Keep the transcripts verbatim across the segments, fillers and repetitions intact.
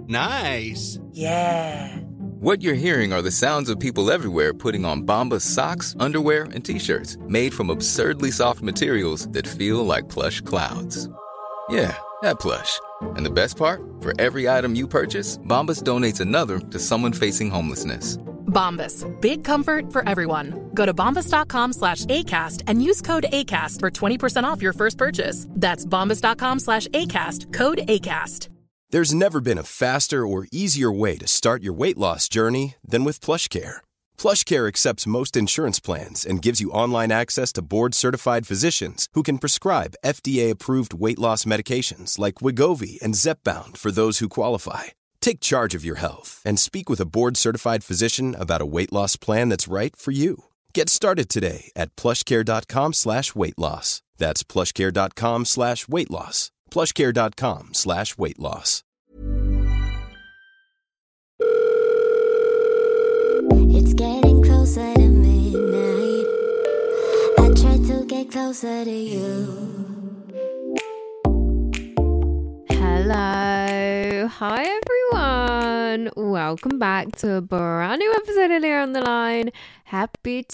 Nice. Yeah. What you're hearing are the sounds of people everywhere putting on Bombas socks, underwear, and T-shirts made from absurdly soft materials that feel like plush clouds. Yeah, that plush. And the best part? For every item you purchase, Bombas donates another to someone facing homelessness. Bombas. Big comfort for everyone. Go to bombas.com slash ACAST and use code ACAST for twenty percent off your first purchase. That's bombas.com slash ACAST. Code ACAST. There's never been a faster or easier way to start your weight loss journey than with PlushCare. PlushCare accepts most insurance plans and gives you online access to board-certified physicians who can prescribe F D A-approved weight loss medications like Wegovy and Zepbound for those who qualify. Take charge of your health and speak with a board-certified physician about a weight loss plan that's right for you. Get started today at plushcare.com slash weight loss. That's plushcare.com slash weight loss. plushcare.com slash weight loss. It's getting closer to midnight. I try to get closer to you. Hello. Hi, everyone. Welcome back to a brand new episode of Leah on the Line. Happy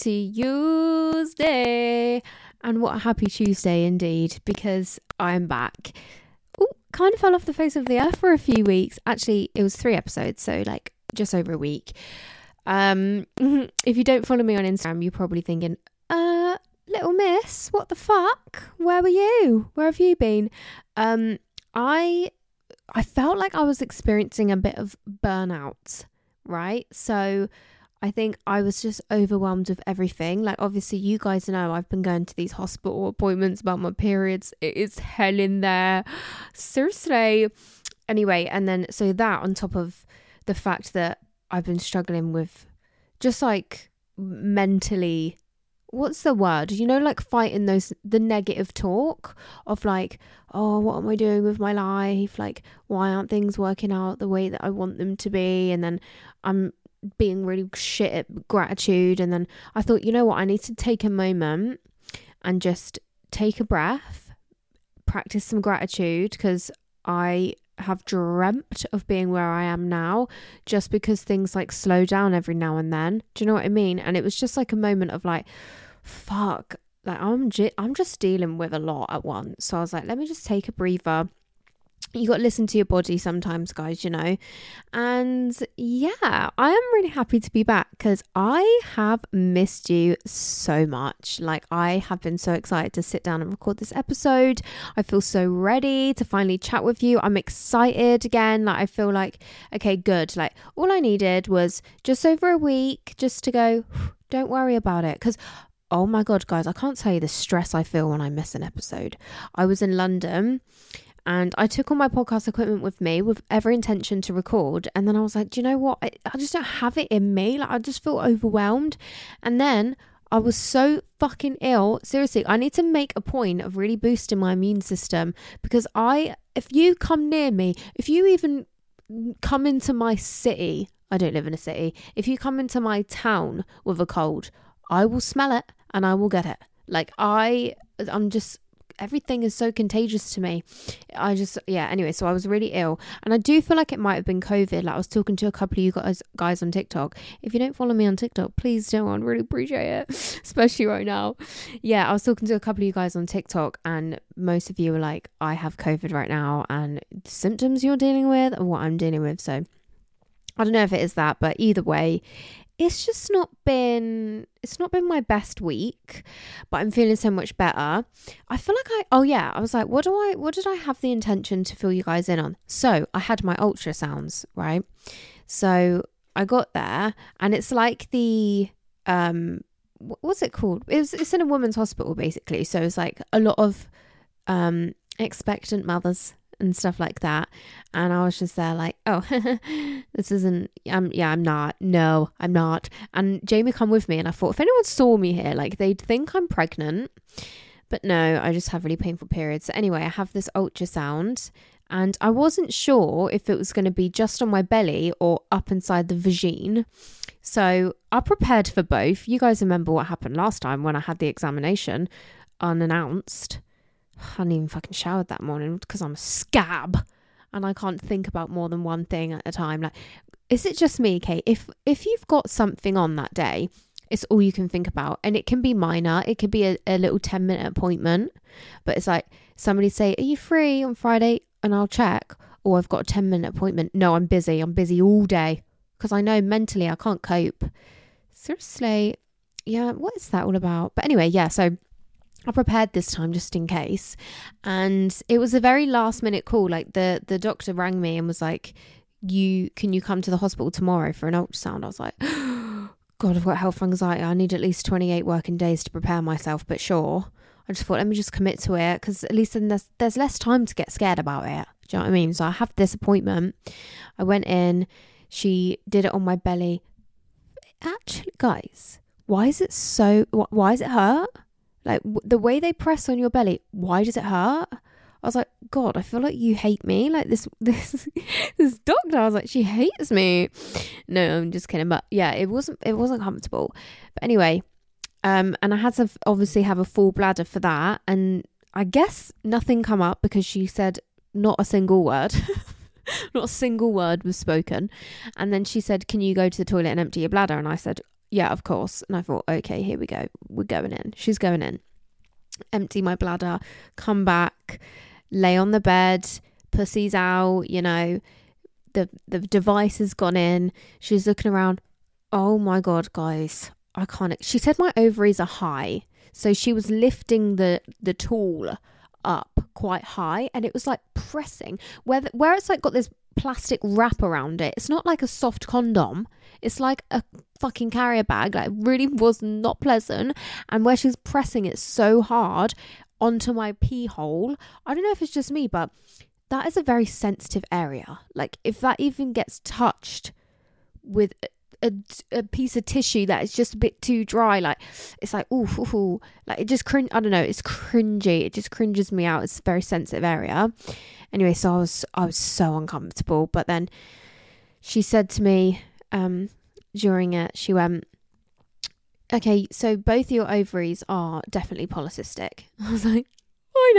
Tuesday. And what a happy Tuesday indeed, because I'm back. Oh, kind of fell off the face of the earth for a few weeks. Actually, it was three episodes, so like just over a week. Um, if you don't follow me on Instagram, you're probably thinking, uh, little miss, what the fuck? Where were you? Where have you been? Um, I, I felt like I was experiencing a bit of burnout, right? So I think I was just overwhelmed with everything. Like, obviously, you guys know I've been going to these hospital appointments about my periods. It is hell in there. Seriously. Anyway, and then so that on top of the fact that I've been struggling with just like mentally, what's the word? You know, like fighting those, the negative talk of like, oh, what am I doing with my life? Like, why aren't things working out the way that I want them to be? And then I'm being really shit at gratitude. And then I thought, you know what, I need to take a moment and just take a breath, practice some gratitude, because I have dreamt of being where I am now, just because things like slow down every now and then. Do you know what I mean? And it was just like a moment of like, fuck, like I'm j- I'm just dealing with a lot at once. So I was like, let me just take a breather. You got to listen to your body sometimes, guys, you know. And yeah, I am really happy to be back because I have missed you so much. Like, I have been so excited to sit down and record this episode. I feel so ready to finally chat with you. I'm excited again. Like, I feel like, okay, good. Like, all I needed was just over a week just to go, don't worry about it. Because, oh my God, guys, I can't tell you the stress I feel when I miss an episode. I was in London and I took all my podcast equipment with me with every intention to record. And then I was like, do you know what? I, I just don't have it in me. Like, I just feel overwhelmed. And then I was so fucking ill. Seriously, I need to make a point of really boosting my immune system, because I, if you come near me, if you even come into my city, I don't live in a city. If you come into my town with a cold, I will smell it and I will get it. Like, I, I'm just, everything is so contagious to me. I just, yeah, anyway, so I was really ill. And I do feel like it might have been COVID. Like, I was talking to a couple of you guys, guys on TikTok. If you don't follow me on TikTok, please don't. I'd really appreciate it, especially right now. Yeah, I was talking to a couple of you guys on TikTok, and most of you were like, I have COVID right now, and the symptoms you're dealing with or what I'm dealing with. So I don't know if it is that, but either way, it's just not been, it's not been my best week, but I'm feeling so much better. I feel like I, oh yeah, I was like, what do I, what did I have the intention to fill you guys in on? So I had my ultrasounds, right? So I got there, and it's like the, um, what's it called? It was, it's in a women's hospital basically. So it's like a lot of, um, expectant mothers and stuff like that. And I was just there like, oh, this isn't, um, yeah, I'm not. No, I'm not. And Jamie come with me, and I thought, if anyone saw me here, like, they'd think I'm pregnant. But no, I just have really painful periods. So anyway, I have this ultrasound, and I wasn't sure if it was going to be just on my belly or up inside the vagine. So I prepared for both. You guys remember what happened last time when I had the examination unannounced. I hadn't even fucking showered that morning because I'm a scab. and I can't think about more than one thing at a time. Like, is it just me, Kate? If if you've got something on that day, it's all you can think about, and it can be minor. It could be a, a little ten minute appointment, but it's like somebody say, "Are you free on Friday?" and I'll check. Or I've got a ten minute appointment. No, I'm busy. I'm busy all day because I know mentally I can't cope. Seriously, yeah. What is that all about? But anyway, yeah. So I prepared this time just in case, and it was a very last minute call. Like the the doctor rang me and was like, "You can you come to the hospital tomorrow for an ultrasound?" I was like, God, I've got health anxiety. I need at least twenty-eight working days to prepare myself, but sure. I just thought, let me just commit to it, because at least then there's, there's less time to get scared about it. Do you know what I mean? So I have this appointment. I went in. She did it on my belly. Actually, guys, why is it so... Why does it hurt? Like, w- the way they press on your belly, why does it hurt? I was like, God, I feel like you hate me. Like, this this this doctor, I was like, she hates me. No, I'm just kidding. But yeah, it wasn't it wasn't comfortable. But anyway... Um, and I had to obviously have a full bladder for that. And I guess nothing come up because she said not a single word. Not a single word was spoken. And then she said, can you go to the toilet and empty your bladder? And I said, yeah, of course. And I thought, okay, here we go. We're going in. She's going in. Empty my bladder, come back, lay on the bed, pussy's out, you know, the, the device has gone in. She's looking around. Oh my God, guys. I can't. She said my ovaries are high, so she was lifting the the tool up quite high, and it was like pressing where the, where it's like got this plastic wrap around it. It's not like a soft condom. It's like a fucking carrier bag. Like, it really was not pleasant. And where she's pressing it so hard onto my pee hole, I don't know if it's just me, but that is a very sensitive area. Like, if that even gets touched with A, a piece of tissue that is just a bit too dry, like it's like ooh, ooh, ooh. Like it just cringe. I don't know, it's cringy. It just cringes me out. It's a very sensitive area. Anyway, so I was I was so uncomfortable. But then she said to me um during it, she went, okay, so both your ovaries are definitely polycystic. I was like, I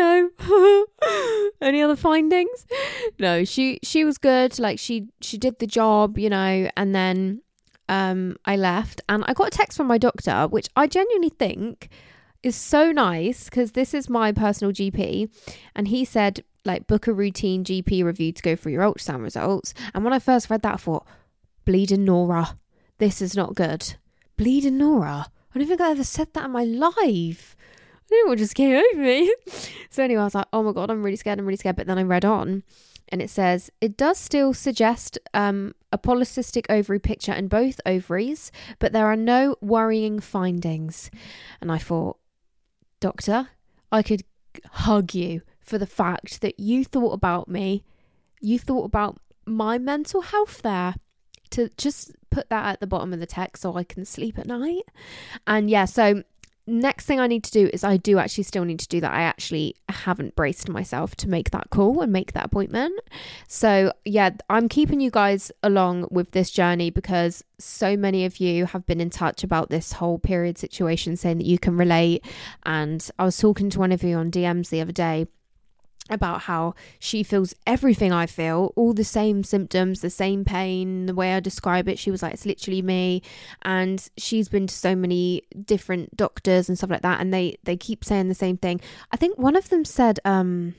know. Any other findings? No, she she was good. Like she she did the job, you know. And then Um, I left and I got a text from my doctor, which I genuinely think is so nice, because this is my personal G P, and he said, like, book a routine G P review to go through your ultrasound results. And when I first read that, I thought, bleeding Nora, this is not good. Bleeding Nora. I don't think I ever said that in my life. I don't know what just came over me. So anyway, I was like, oh my God, I'm really scared. I'm really scared. But then I read on, and it says, it does still suggest um, a polycystic ovary picture in both ovaries, but there are no worrying findings. And I thought, doctor, I could hug you for the fact that you thought about me. You thought about my mental health there, to just put that at the bottom of the text so I can sleep at night. And yeah, so next thing I need to do is I do actually still need to do that. I actually haven't braced myself to make that call and make that appointment. So yeah, I'm keeping you guys along with this journey, because so many of you have been in touch about this whole period situation, saying that you can relate. And I was talking to one of you on D Ms the other day about how she feels everything I feel, all the same symptoms, the same pain, the way I describe it. She was like, it's literally me. And she's been to so many different doctors and stuff like that, and they they keep saying the same thing. I think one of them said, um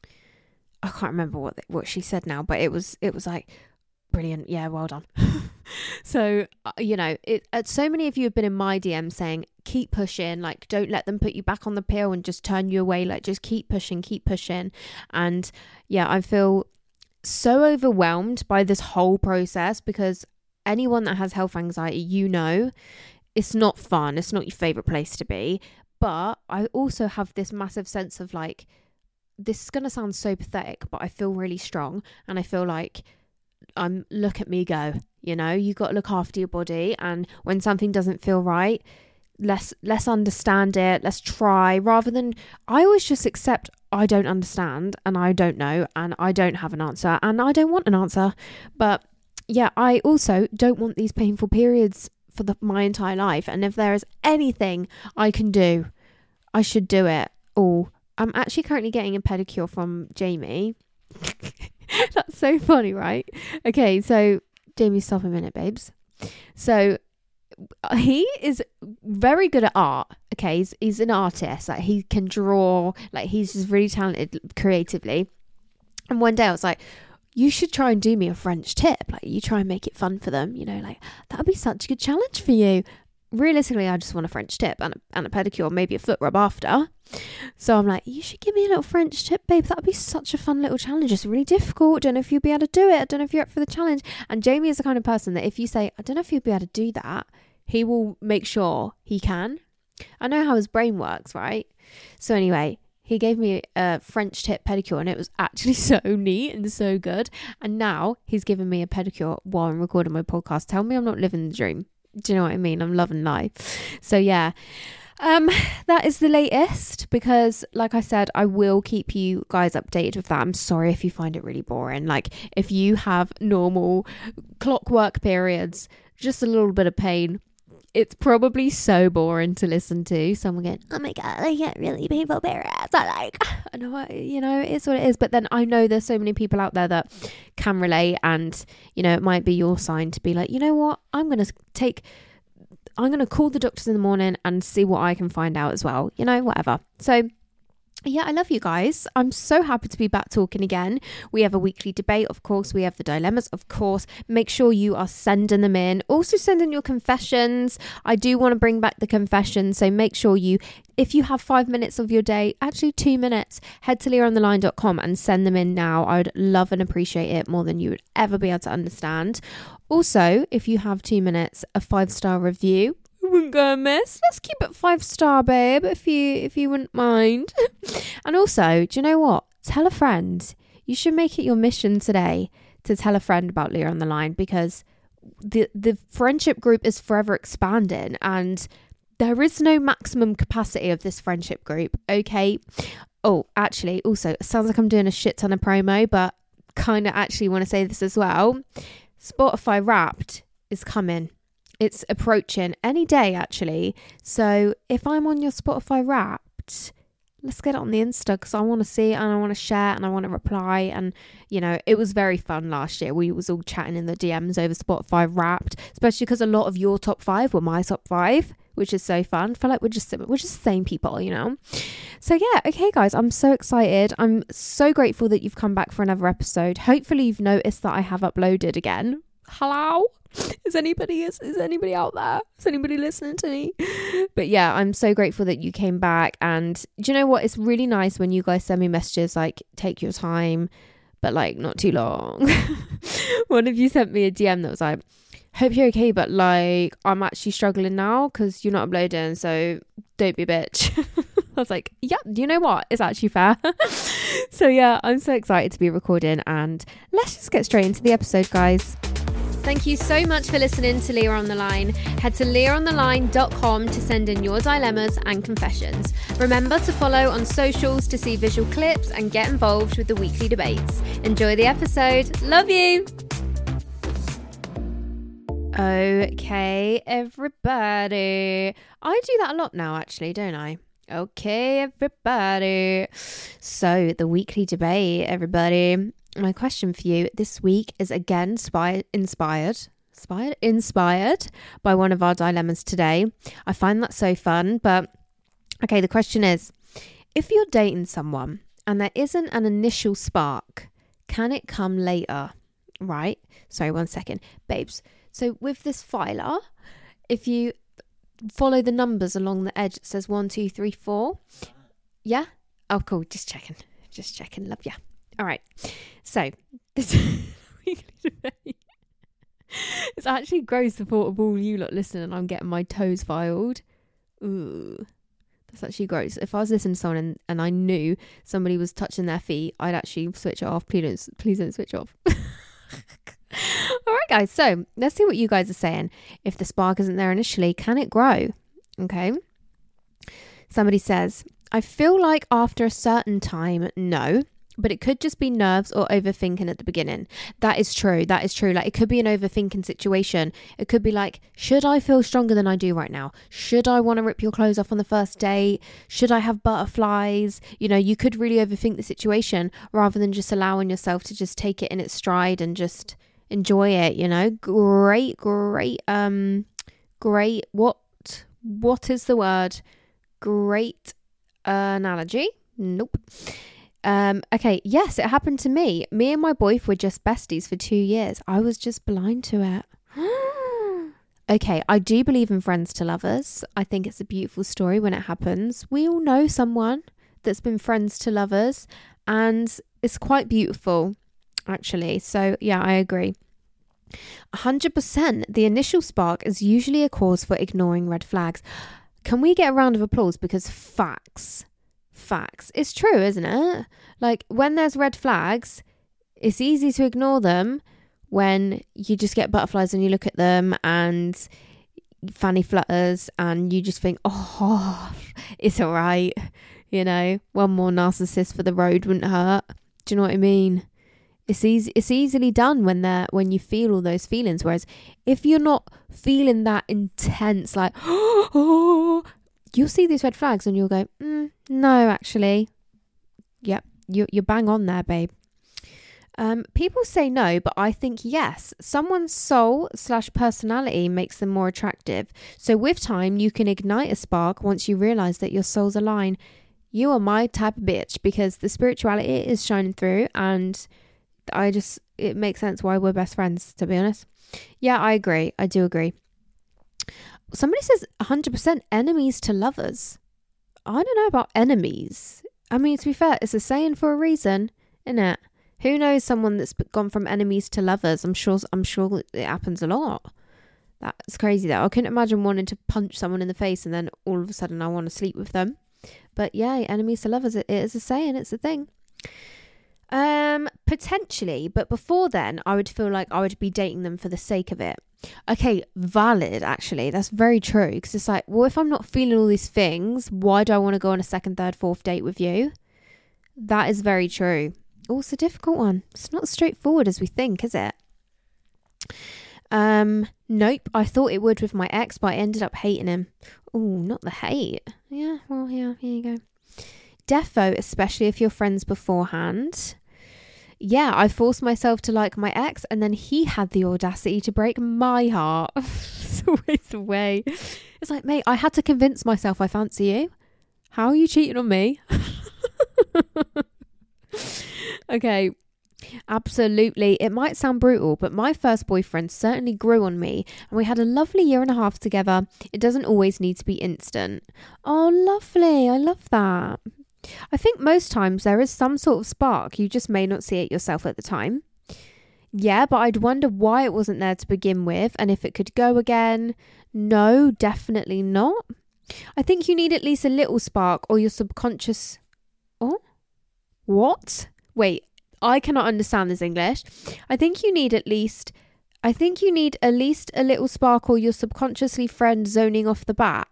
I can't remember what what she said now, but it was it was like, brilliant, yeah, well done. So uh, you know, it uh, so many of you have been in my D M saying, keep pushing, like, don't let them put you back on the pill and just turn you away, like, just keep pushing, keep pushing. And yeah, I feel so overwhelmed by this whole process, because anyone that has health anxiety, you know, it's not fun, it's not your favorite place to be. But I also have this massive sense of, like, this is gonna sound so pathetic, but I feel really strong, and I feel like I'm look at me go, you know, you got to look after your body, and when something doesn't feel right, let's let's understand it, let's try, rather than I always just accept I don't understand and I don't know and I don't have an answer and I don't want an answer. But yeah, I also don't want these painful periods for the, my entire life, and if there is anything I can do, I should do it. Oh, I'm actually currently getting a pedicure from Jamie. That's so funny, right? Okay, so Jamie, stop a minute, babes. So he is very good at art. Okay, he's, he's an artist. Like, he can draw. Like, he's just really talented creatively. And one day I was like, you should try and do me a French tip. Like, you try and make it fun for them. You know, like, that would be such a good challenge for you. Realistically, I just want a French tip and a, and a pedicure, maybe a foot rub after. So I'm like, you should give me a little French tip, babe. That would be such a fun little challenge. It's really difficult. Don't know if you'll be able to do it. I don't know if you're up for the challenge. And Jamie is the kind of person that if you say, I don't know if you'll be able to do that, he will make sure he can. I know how his brain works, right? So anyway, he gave me a French tip pedicure and it was actually so neat and so good. And now he's given me a pedicure while I'm recording my podcast. Tell me I'm not living the dream. Do you know what I mean? I'm loving life. So yeah, um, that is the latest because like I said, I will keep you guys updated with that. I'm sorry if you find it really boring. Like if you have normal clockwork periods, just a little bit of pain, it's probably so boring to listen to. Someone going, oh my God, I get really painful periods. I like, I know what, you know, it's what it is. But then I know there's so many people out there that can relate. And, you know, it might be your sign to be like, you know what, I'm going to take, I'm going to call the doctors in the morning and see what I can find out as well. You know, whatever. So yeah, I love you guys. I'm so happy to be back talking again. We have a weekly debate, of course. We have the dilemmas, of course. Make sure you are sending them in. Also send in your confessions. I do want to bring back the confessions. So make sure you, if you have five minutes of your day, actually two minutes, head to leah on the line dot com and send them in now. I would love and appreciate it more than you would ever be able to understand. Also, if you have two minutes, a five-star review. Wouldn't go amiss. Let's keep it five star, babe, if you if you wouldn't mind. And also, do you know what? Tell a friend. You should make it your mission today to tell a friend about Leah on the Line because the the friendship group is forever expanding and there is no maximum capacity of this friendship group. Okay. Oh, actually, also, it sounds like I'm doing a shit ton of promo, but kind of actually want to say this as well. Spotify Wrapped is coming. It's approaching any day, actually. So if I'm on your Spotify Wrapped, let's get it on the Insta because I want to see it and I want to share and I want to reply. And, you know, it was very fun last year. We was all chatting in the D Ms over Spotify Wrapped, especially because a lot of your top five were my top five, which is so fun. I feel like we're just, we're just the same people, you know? So yeah, okay, guys, I'm so excited. I'm so grateful that you've come back for another episode. Hopefully you've noticed that I have uploaded again. Hello? Is anybody is, is anybody out there? Is anybody listening to me? But yeah, I'm so grateful that you came back. And do you know what? It's really nice when you guys send me messages like, take your time, but like not too long. One of you sent me a D M that was like, hope you're okay, but like I'm actually struggling now because you're not uploading, so don't be a bitch. I was like, yeah, you know what? It's actually fair. So yeah, I'm so excited to be recording and let's just get straight into the episode, guys. Thank you so much for listening to Leah on the Line. Head to leah on the line dot com to send in your dilemmas and confessions. Remember to follow on socials to see visual clips and get involved with the weekly debates. Enjoy the episode. Love you. Okay, everybody. I do that a lot now, actually, don't I? Okay, everybody. So, the weekly debate, everybody. My question for you this week is again inspired, inspired, inspired, inspired by one of our dilemmas today. I find that so fun. But okay, the question is, if you're dating someone and there isn't an initial spark, can it come later? Right? Sorry, one second, babes. So with this filer, if you follow the numbers along the edge, it says one, two, three, four. Yeah? Oh, cool. Just checking. Just checking. Love ya. All right. So this weekly debate. It's actually gross the thought of all you lot listening and I'm getting my toes filed. Ooh. That's actually gross. If I was listening to someone and, and I knew somebody was touching their feet, I'd actually switch it off. Please don't, please don't switch off. All right, guys. So let's see what you guys are saying. If the spark isn't there initially, can it grow? Okay. Somebody says, I feel like after a certain time, no. But it could just be nerves or overthinking at the beginning. That is true. That is true. Like, it could be an overthinking situation. It could be like, should I feel stronger than I do right now? Should I want to rip your clothes off on the first date? Should I have butterflies? You know, you could really overthink the situation rather than just allowing yourself to just take it in its stride and just enjoy it, you know? Great, great, um, great, what, what is the word? Great uh, analogy. Nope. Um, okay, yes, it happened to me. Me and my boyfriend were just besties for two years. I was just blind to it. Okay, I do believe in friends to lovers. I think it's a beautiful story when it happens. We all know someone that's been friends to lovers, and it's quite beautiful, actually. So, yeah, I agree. one hundred percent. The initial spark is usually a cause for ignoring red flags. Can we get a round of applause? Because facts... Facts. It's true, isn't it? Like, when there's red flags, it's easy to ignore them when you just get butterflies and you look at them and fanny flutters and you just think, oh, it's all right. You know, one more narcissist for the road wouldn't hurt. Do you know what I mean? It's easy. It's easily done when they're when you feel all those feelings. Whereas if you're not feeling that intense, like, oh, you'll see these red flags and you'll go, mm, no, actually, yep, you, you're bang on there, babe. Um, people say no, but I think yes. Someone's soul slash personality makes them more attractive. So with time, you can ignite a spark once you realise that your souls align. You are my type of bitch because the spirituality is shining through, and I just, it makes sense why we're best friends, to be honest. Yeah, I agree. I do agree. Somebody says one hundred percent enemies to lovers. I don't know about enemies. I mean, to be fair, it's a saying for a reason, isn't it? Who knows someone that's gone from enemies to lovers? I'm sure I'm sure it happens a lot. That's crazy though. I couldn't imagine wanting to punch someone in the face and then all of a sudden I want to sleep with them. But yeah, enemies to lovers, it is a saying, it's a thing. Um, potentially, but before then, I would feel like I would be dating them for the sake of it. Okay, valid, actually. That's very true. Because it's like, well, if I'm not feeling all these things, why do I want to go on a second, third, fourth date with you? That is very true. Oh, it's a difficult one. It's not as straightforward as we think, is it? Um, nope. I thought it would with my ex, but I ended up hating him. Oh, not the hate. Yeah, well, yeah, here you go. Defo, especially if you're friends beforehand. Yeah, I forced myself to like my ex and then he had the audacity to break my heart. It's always the way. It's like, mate, I had to convince myself I fancy you. How are you cheating on me? Okay, absolutely. It might sound brutal, but my first boyfriend certainly grew on me and we had a lovely year and a half together. It doesn't always need to be instant. Oh, lovely. I love that. I think most times there is some sort of spark. You just may not see it yourself at the time. Yeah, but I'd wonder why it wasn't there to begin with and if it could go again. No, definitely not. I think you need at least a little spark or your subconscious... Oh? What? Wait, I cannot understand this English. I think you need at least... I think you need at least a little spark or you're subconsciously friend zoning off the bat.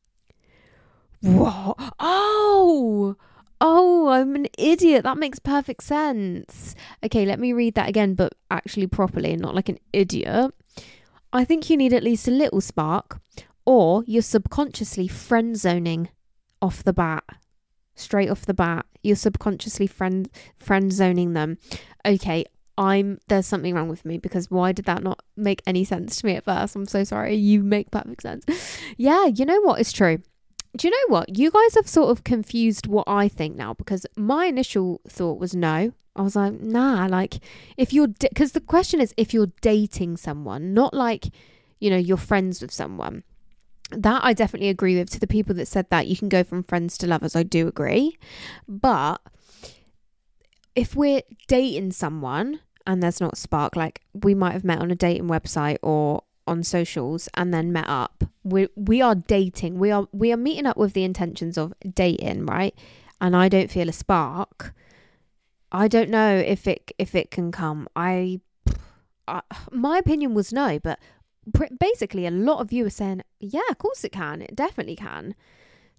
What? Oh! Oh, I'm an idiot. That makes perfect sense. Okay, let me read that again, but actually properly and not like an idiot. I think you need at least a little spark or you're subconsciously friend zoning off the bat. Straight off the bat. You're subconsciously friend friend zoning them. Okay, I'm there's something wrong with me because why did that not make any sense to me at first? I'm so sorry. You make perfect sense. Yeah, you know what? It's true. Do you know what? You guys have sort of confused what I think now because my initial thought was no. I was like, nah, like if you're, because da- the question is if you're dating someone, not like, you know, you're friends with someone. That I definitely agree with. To the people that said that you can go from friends to lovers, I do agree. But if we're dating someone and there's not a spark, like we might have met on a dating website or on socials and then met up, we we are dating. We are we are meeting up with the intentions of dating, right? And I don't feel a spark. I don't know if it if it can come. I, I my opinion was no, but basically a lot of you are saying, yeah, of course it can. It definitely can.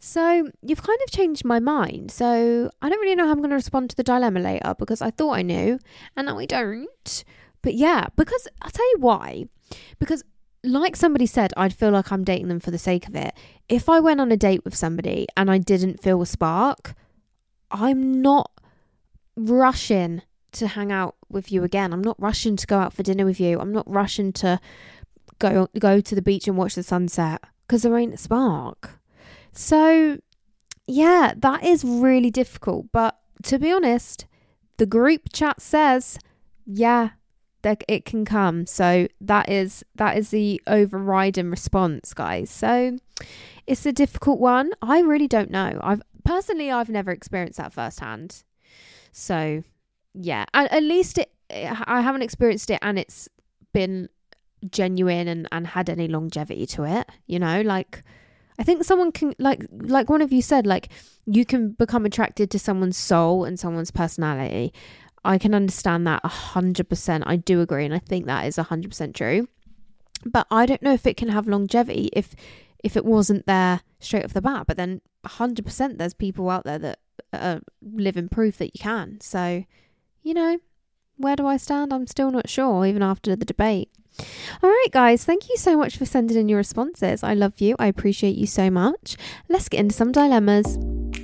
So you've kind of changed my mind. So I don't really know how I'm going to respond to the dilemma later, because I thought I knew and now I don't. But yeah, because I'll tell you why. Because like somebody said, I'd feel like I'm dating them for the sake of it. If I went on a date with somebody and I didn't feel a spark, I'm not rushing to hang out with you again. I'm not rushing to go out for dinner with you. I'm not rushing to go go to the beach and watch the sunset, because there ain't a spark. So yeah, that is really difficult. But to be honest, the group chat says, yeah, that it can come. So that is that is the overriding response, guys. So it's a difficult one. I really don't know. I've personally I've never experienced that firsthand. So yeah, at, at least it, I haven't experienced it and it's been genuine and, and had any longevity to it. You know, like I think someone can, like like one of you said, like you can become attracted to someone's soul and someone's personality. I can understand that one hundred percent. I do agree, and I think that is one hundred percent true. But I don't know if it can have longevity if if it wasn't there straight off the bat. But then one hundred percent there's people out there that are living proof that you can. So, you know, where do I stand? I'm still not sure, even after the debate. All right, guys, thank you so much for sending in your responses. I love you. I appreciate you so much. Let's get into some dilemmas.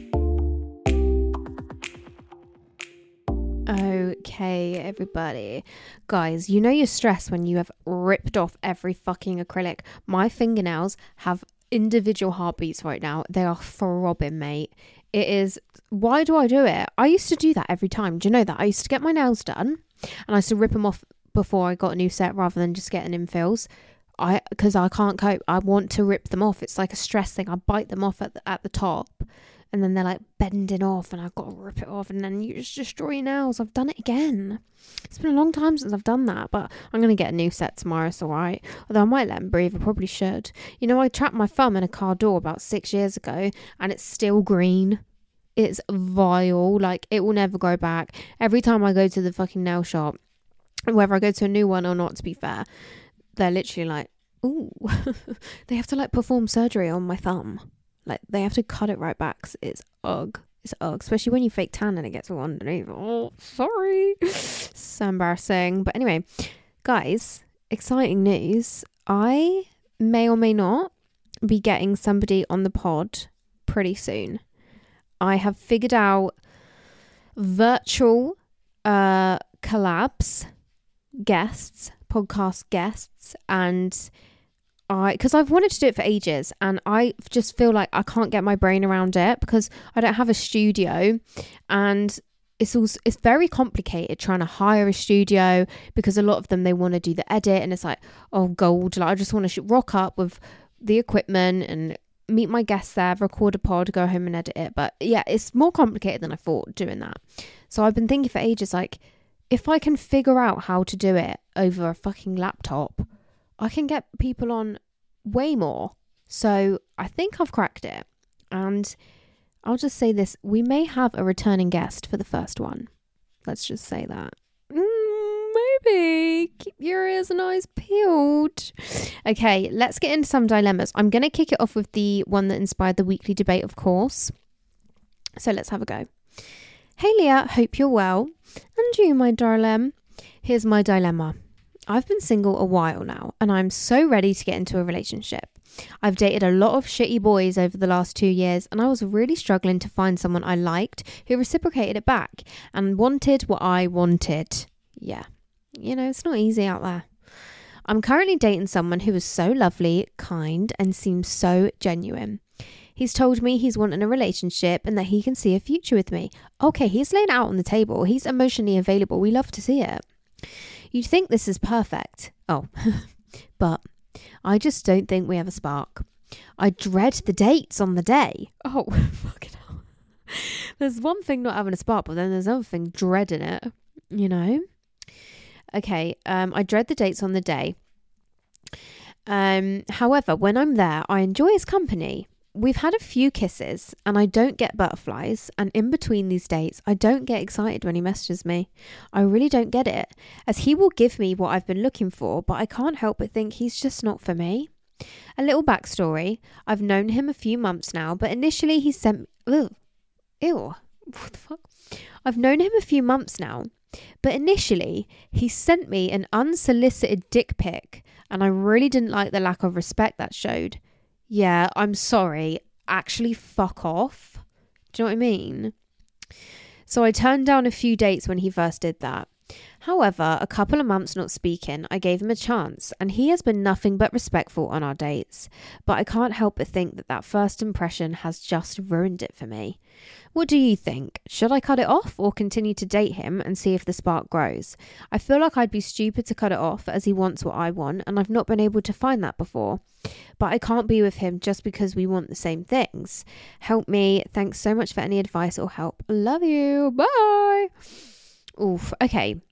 Okay, everybody. Guys, you know you're stressed when you have ripped off every fucking acrylic. My fingernails have individual heartbeats right now. They are throbbing, mate. It is... Why do I do it? I used to do that every time. Do you know that? I used to get my nails done and I used to rip them off before I got a new set rather than just getting infills. I because I can't cope. I want to rip them off. It's like a stress thing. I bite them off at the, at the top. And then they're like bending off and I've got to rip it off. And then you just destroy your nails. I've done it again. It's been a long time since I've done that. But I'm going to get a new set tomorrow. It's all right. Although I might let them breathe. I probably should. You know, I trapped my thumb in a car door about six years ago. And it's still green. It's vile. Like, it will never go back. Every time I go to the fucking nail shop, whether I go to a new one or not, to be fair, they're literally like, ooh. They have to like perform surgery on my thumb. Like, they have to cut it right back. It's ugh. It's ugh. Especially when you fake tan and it gets all underneath. Oh, sorry. So embarrassing. But anyway, guys, exciting news. I may or may not be getting somebody on the pod pretty soon. I have figured out virtual uh, collabs, guests, podcast guests, and... I, because I've wanted to do it for ages and I just feel like I can't get my brain around it because I don't have a studio, and it's also, it's very complicated trying to hire a studio because a lot of them, they want to do the edit and it's like, oh gold, like I just want to rock up with the equipment and meet my guests there, record a pod, go home and edit it. But yeah, it's more complicated than I thought doing that. So I've been thinking for ages, like if I can figure out how to do it over a fucking laptop, I can get people on way more. So I think I've cracked it. And I'll just say this. We may have a returning guest for the first one. Let's just say that. Mm, maybe. Keep your ears and eyes peeled. Okay, let's get into some dilemmas. I'm going to kick it off with the one that inspired the weekly debate, of course. So let's have a go. Hey Leah, hope you're well. And you, my darling. Here's my dilemma. I've been single a while now and I'm so ready to get into a relationship. I've dated a lot of shitty boys over the last two years and I was really struggling to find someone I liked who reciprocated it back and wanted what I wanted. Yeah, you know, it's not easy out there. I'm currently dating someone who is so lovely, kind, and seems so genuine. He's told me he's wanting a relationship and that he can see a future with me. Okay, he's laid out on the table. He's emotionally available. We love to see it. You'd think this is perfect. Oh, but I just don't think we have a spark. I dread the dates on the day. Oh, fucking hell. There's one thing not having a spark, but then there's another thing dreading it, you know? Okay, um, I dread the dates on the day. Um, however, when I'm there, I enjoy his company. We've had a few kisses and I don't get butterflies, and in between these dates I don't get excited when he messages me. I really don't get it, as he will give me what I've been looking for, but I can't help but think he's just not for me. A little backstory. I've known him a few months now, but initially he sent... Ugh, ew. What the fuck? I've known him a few months now, but initially he sent me an unsolicited dick pic, and I really didn't like the lack of respect that showed. Yeah, I'm sorry. Actually, fuck off. Do you know what I mean? So I turned down a few dates when he first did that. However, a couple of months not speaking, I gave him a chance, and he has been nothing but respectful on our dates. But I can't help but think that that first impression has just ruined it for me. What do you think? Should I cut it off or continue to date him and see if the spark grows? I feel like I'd be stupid to cut it off, as he wants what I want, and I've not been able to find that before. But I can't be with him just because we want the same things. Help me. Thanks so much for any advice or help. Love you. Bye. Oof. Okay.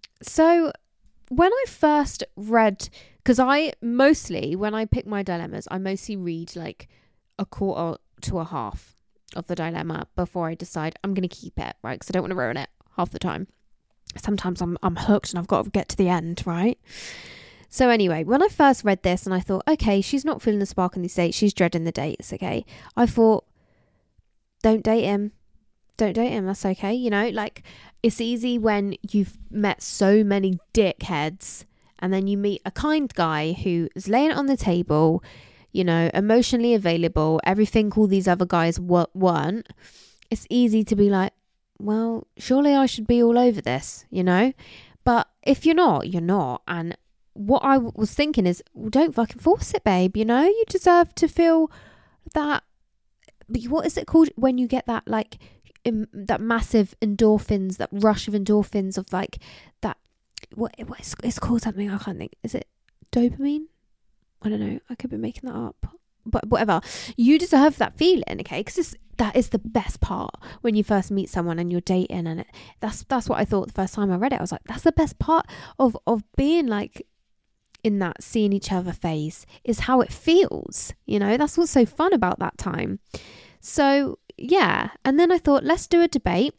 So when I first read, because I mostly, when I pick my dilemmas, I mostly read like a quarter to a half of the dilemma before I decide I'm going to keep it, right? Because I don't want to ruin it half the time. Sometimes I'm I'm hooked and I've got to get to the end, right? So anyway, when I first read this and I thought, okay, she's not feeling the spark in these dates, she's dreading the dates, okay? I thought, don't date him. Don't date him, that's okay, you know? Like, it's easy when you've met so many dickheads and then you meet a kind guy who is laying it on the table, you know, emotionally available, everything all these other guys w- weren't. It's easy to be like, well, surely I should be all over this, you know? But if you're not, you're not. And what I w- was thinking is, well, don't fucking force it, babe, you know? You deserve to feel that, what is it called when you get that, like, in, that massive endorphins, that rush of endorphins of like that, what, what is, it's called something, I can't think. Is it dopamine? I don't know. I could be making that up. But whatever. You deserve that feeling, okay? Because that is the best part when you first meet someone and you're dating. And it, that's that's what I thought the first time I read it. I was like, that's the best part of, of being like in that seeing each other phase, is how it feels. You know, that's what's so fun about that time. So yeah. And then I thought, let's do a debate.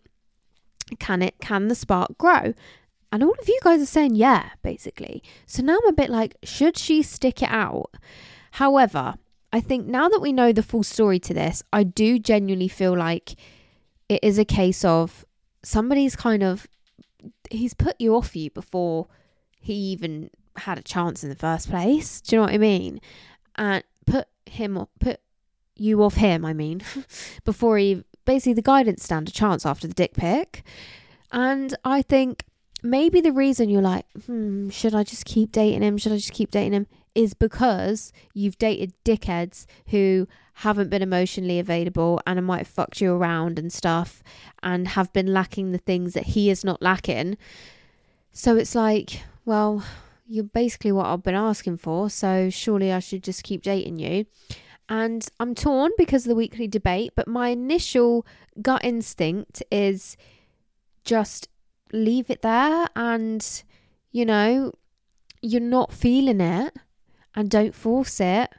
Can it, can the spark grow? And all of you guys are saying yeah, basically. So now I'm a bit like, should she stick it out? However, I think now that we know the full story to this, I do genuinely feel like it is a case of somebody's kind of, he's put you off you before he even had a chance in the first place. Do you know what I mean? And put him, put you off him, I mean, before he, basically the guy didn't stand a chance after the dick pic. And I think maybe the reason you're like, hmm, should I just keep dating him? Should I just keep dating him? Is because you've dated dickheads who haven't been emotionally available and might have fucked you around and stuff and have been lacking the things that he is not lacking. So it's like, well, you're basically what I've been asking for, so surely I should just keep dating you. And I'm torn because of the weekly debate, but my initial gut instinct is just leave it there, and, you know, you're not feeling it and don't force it.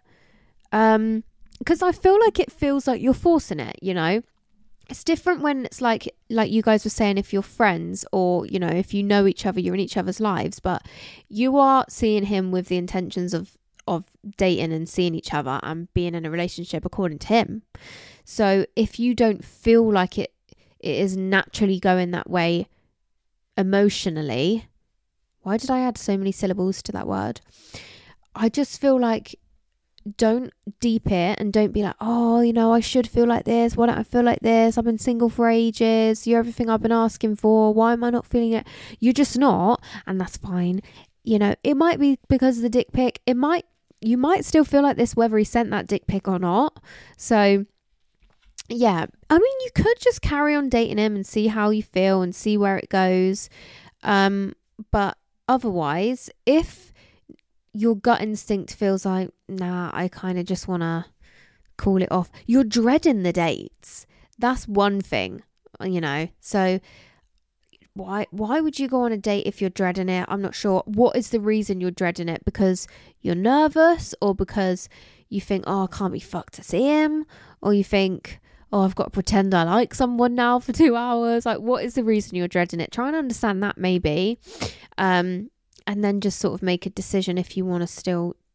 Um, because I feel like it feels like you're forcing it, you know. It's different when it's like, like you guys were saying, if you're friends or, you know, if you know each other, you're in each other's lives, but you are seeing him with the intentions of of dating and seeing each other and being in a relationship according to him. So if you don't feel like it it is naturally going that way emotionally, why did I add so many syllables to that word? I just feel like, don't deep it and don't be like, oh, you know, I should feel like this. Why don't I feel like this? I've been single for ages. You're everything I've been asking for. Why am I not feeling it? You're just not, and that's fine. You know, it might be because of the dick pic. It might, you might still feel like this whether he sent that dick pic or not. So yeah, I mean, you could just carry on dating him and see how you feel and see where it goes. Um, but otherwise, if your gut instinct feels like, nah, I kind of just want to call it off, you're dreading the dates. That's one thing, you know. So why why would you go on a date if you're dreading it? I'm not sure. What is the reason you're dreading it? Because you're nervous, or because you think, oh, I can't be fucked to see him, or you think, oh, I've got to pretend I like someone now for two hours. Like, what is the reason you're dreading it? Try and understand that maybe. Um, and then just sort of make a decision if you want to still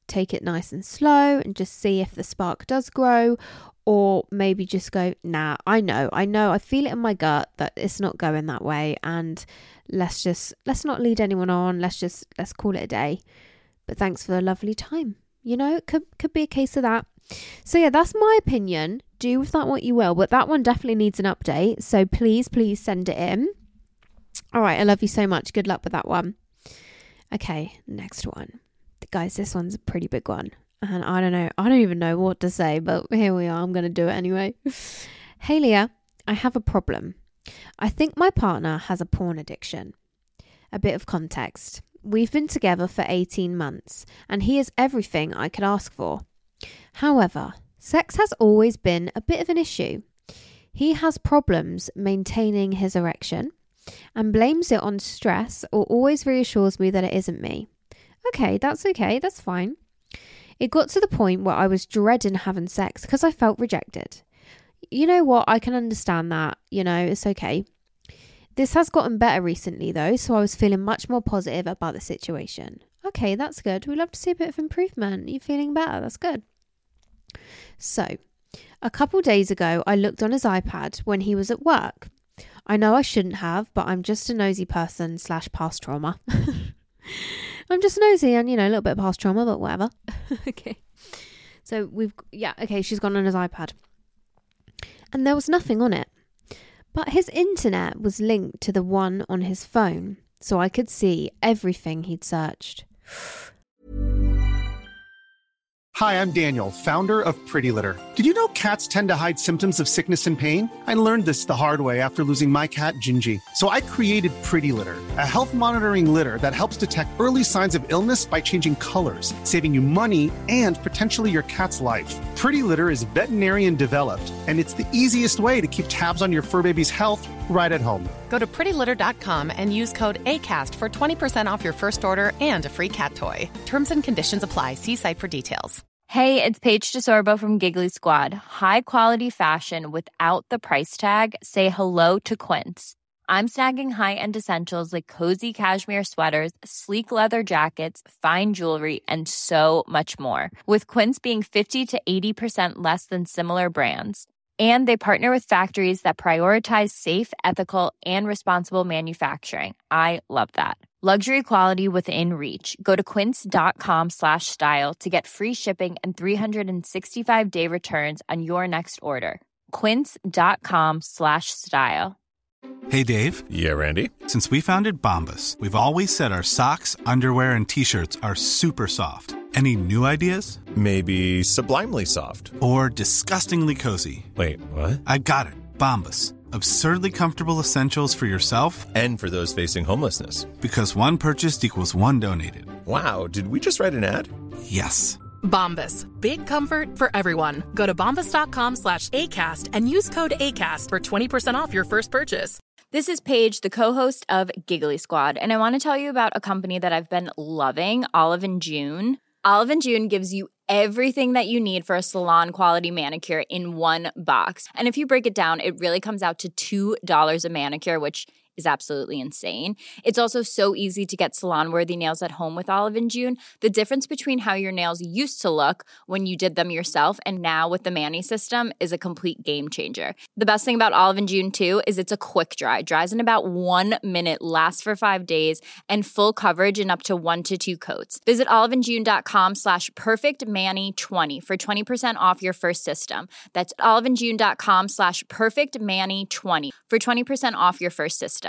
take it nice and slow and just see if the spark does grow, or maybe just go, nah, I know, I know, I feel it in my gut that it's not going that way, and let's just, let's not lead anyone on, let's just, let's call it a day. But thanks for a lovely time. You know, it could, could be a case of that. So yeah, that's my opinion. Do with that what you will, but that one definitely needs an update. So please, please send it in. All right, I love you so much. Good luck with that one. Okay, next one. Guys, this one's a pretty big one. And I don't know, I don't even know what to say, but here we are. I'm going to do it anyway. Hey, Leah, I have a problem. I think my partner has a porn addiction. A bit of context. We've been together for eighteen months, and he is everything I could ask for. However, sex has always been a bit of an issue. He has problems maintaining his erection and blames it on stress, or always reassures me that it isn't me. Okay, that's okay, that's fine. It got to the point where I was dreading having sex because I felt rejected. You know what? I can understand that. You know, it's okay. This has gotten better recently though, so I was feeling much more positive about the situation. Okay, that's good. We love to see a bit of improvement. You're feeling better. That's good. So, a couple days ago, I looked on his iPad when he was at work. I know I shouldn't have, but I'm just a nosy person slash past trauma. I'm just nosy and, you know, a little bit of past trauma, but whatever. Okay. So we've, yeah, okay, she's gone on his iPad. And there was nothing on it. But his internet was linked to the one on his phone, so I could see everything he'd searched. Hi, I'm Daniel, founder of Pretty Litter. Did you know cats tend to hide symptoms of sickness and pain? I learned this the hard way after losing my cat, Gingy. So I created Pretty Litter, a health monitoring litter that helps detect early signs of illness by changing colors, saving you money and potentially your cat's life. Pretty Litter is veterinarian developed, and it's the easiest way to keep tabs on your fur baby's health right at home. Go to pretty litter dot com and use code ACAST for twenty percent off your first order and a free cat toy. Terms and conditions apply. See site for details. Hey, it's Paige DeSorbo from Giggly Squad. High quality fashion without the price tag. Say hello to Quince. I'm snagging high-end essentials like cozy cashmere sweaters, sleek leather jackets, fine jewelry, and so much more. With Quince being fifty to eighty percent less than similar brands. And they partner with factories that prioritize safe, ethical, and responsible manufacturing. I love that. Luxury quality within reach. Go to quince.com slash style to get free shipping and three sixty-five day returns on your next order. Quince.com slash style. Hey, Dave. Yeah, Randy. Since we founded Bombas, we've always said our socks, underwear, and T-shirts are super soft. Any new ideas? Maybe sublimely soft. Or disgustingly cozy. Wait, what? I got it. Bombas. Absurdly comfortable essentials for yourself and for those facing homelessness. Because one purchased equals one donated. Wow, did we just write an ad? Yes. Bombas. Big comfort for everyone. Go to bombas.com slash ACAST and use code ACAST for twenty percent off your first purchase. This is Paige, the co-host of Giggly Squad, and I want to tell you about a company that I've been loving, Olive and June. Olive and June gives you everything that you need for a salon-quality manicure in one box. And if you break it down, it really comes out to two dollars a manicure, which is absolutely insane. It's also so easy to get salon-worthy nails at home with Olive and June. The difference between how your nails used to look when you did them yourself and now with the Mani system is a complete game changer. The best thing about Olive and June, too, is it's a quick dry. Dries in about one minute, lasts for five days, and full coverage in up to one to two coats. Visit oliveandjune.com slash perfectmani20 for twenty percent off your first system. That's oliveandjune.com slash perfectmani20 for twenty percent off your first system.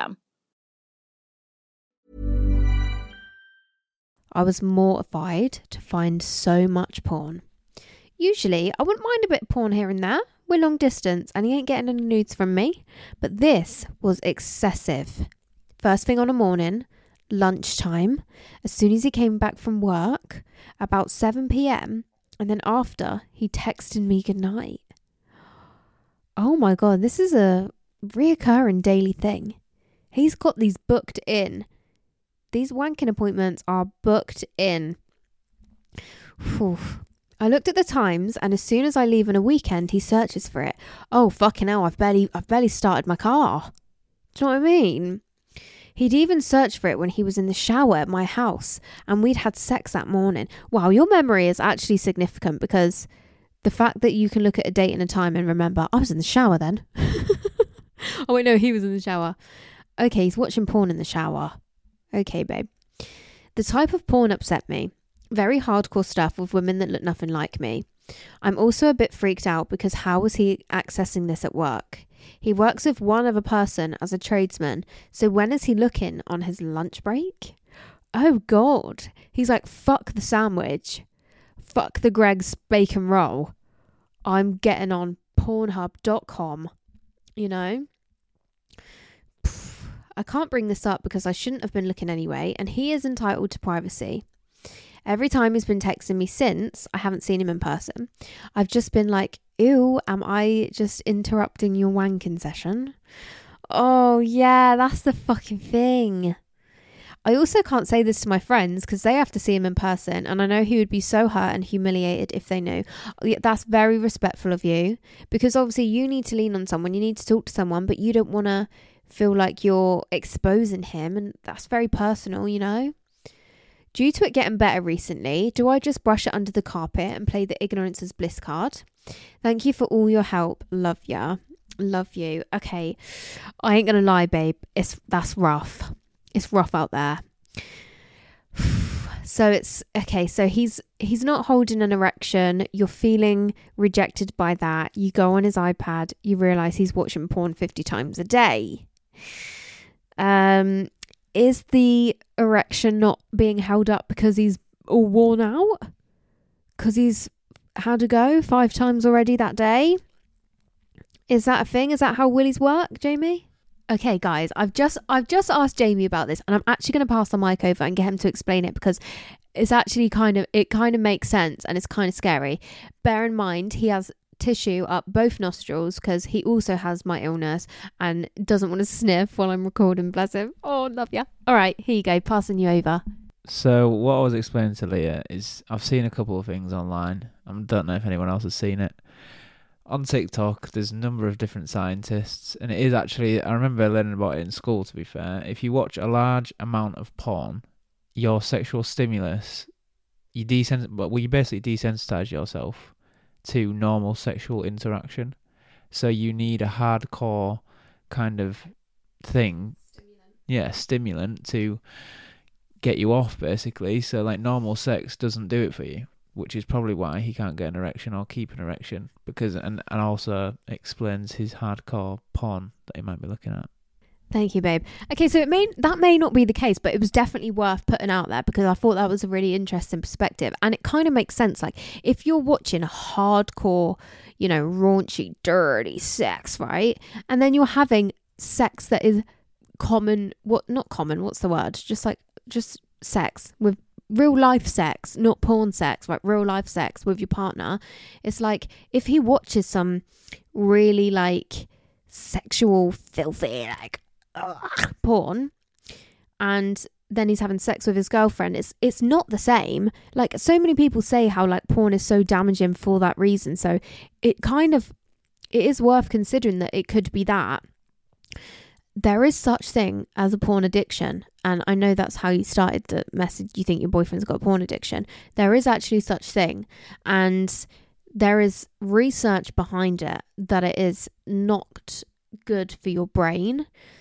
I was mortified to find so much porn. Usually, I wouldn't mind a bit of porn here and there. We're long distance and he ain't getting any nudes from me. But this was excessive. First thing on a morning, lunchtime, as soon as he came back from work, about seven p.m, and then after, he texted me goodnight. Oh my God, this is a reoccurring daily thing. He's got these booked in. These wanking appointments are booked in. Whew. I looked at the times, and as soon as I leave on a weekend, he searches for it. Oh, fucking hell, I've barely, I've barely started my car. Do you know what I mean? He'd even searched for it when he was in the shower at my house and we'd had sex that morning. Wow, your memory is actually significant, because the fact that you can look at a date and a time and remember, I was in the shower then. Oh wait, no, he was in the shower. Okay, he's watching porn in the shower. Okay, babe. The type of porn upset me. Very hardcore stuff with women that look nothing like me. I'm also a bit freaked out because how was he accessing this at work? He works with one other person as a tradesman, so when is he looking? On his lunch break? Oh God. He's like, fuck the sandwich. Fuck the Greg's bacon roll. I'm getting on pornhub dot com. You know? I can't bring this up because I shouldn't have been looking anyway, and he is entitled to privacy. Every time he's been texting me since, I haven't seen him in person, I've just been like, ew, am I just interrupting your wanking session? Oh yeah, that's the fucking thing. I also can't say this to my friends because they have to see him in person, and I know he would be so hurt and humiliated if they knew. That's very respectful of you, because obviously you need to lean on someone, you need to talk to someone, but you don't want to feel like you're exposing him, and that's very personal, you know? Due to it getting better recently, do I just brush it under the carpet and play the ignorance is bliss card? Thank you for all your help. Love ya. Love you. Okay. I ain't gonna lie, babe. It's that's rough. It's rough out there. So it's okay. So he's he's not holding an erection. You're feeling rejected by that. You go on his iPad. You realise he's watching porn fifty times a day. Um, is the erection not being held up because he's all worn out? Because he's had to go five times already that day? Is that a thing? Is that how willies work, Jamie? Okay, guys, I've just I've just asked Jamie about this, and I'm actually going to pass the mic over and get him to explain it, because it's actually kind of it kind of makes sense and it's kind of scary. Bear in mind, he has tissue up both nostrils because he also has my illness and doesn't want to sniff while I'm recording. Bless him. Oh, love ya. All right, here you go. Passing you over. So what I was explaining to Leah is I've seen a couple of things online. I don't know if anyone else has seen it. On TikTok, there's a number of different scientists, and it is actually, I remember learning about it in school, to be fair. If you watch a large amount of porn, your sexual stimulus, you desens- well, you basically desensitize yourself to normal sexual interaction. So you need a hardcore kind of thing, stimulant. yeah, stimulant to get you off, basically. So like normal sex doesn't do it for you, which is probably why he can't get an erection or keep an erection, because and, and also explains his hardcore porn that he might be looking at. Thank you, babe. Okay, so it may that may not be the case, but it was definitely worth putting out there because I thought that was a really interesting perspective, and it kind of makes sense. Like if you're watching hardcore, you know, raunchy, dirty sex, right, and then you're having sex that is common, what not common, what's the word? Just like just sex with real life sex, not porn sex, right? Real life sex with your partner. It's like if he watches some really like sexual, filthy, like ugh, porn, and then he's having sex with his girlfriend, it's it's not the same. Like so many people say how like porn is so damaging for that reason. So it kind of it is worth considering that it could be that. There is such thing as a porn addiction, and I know that's how you started the message. You think your boyfriend's got a porn addiction. There is actually such thing, and there is research behind it that it is not good for your brain.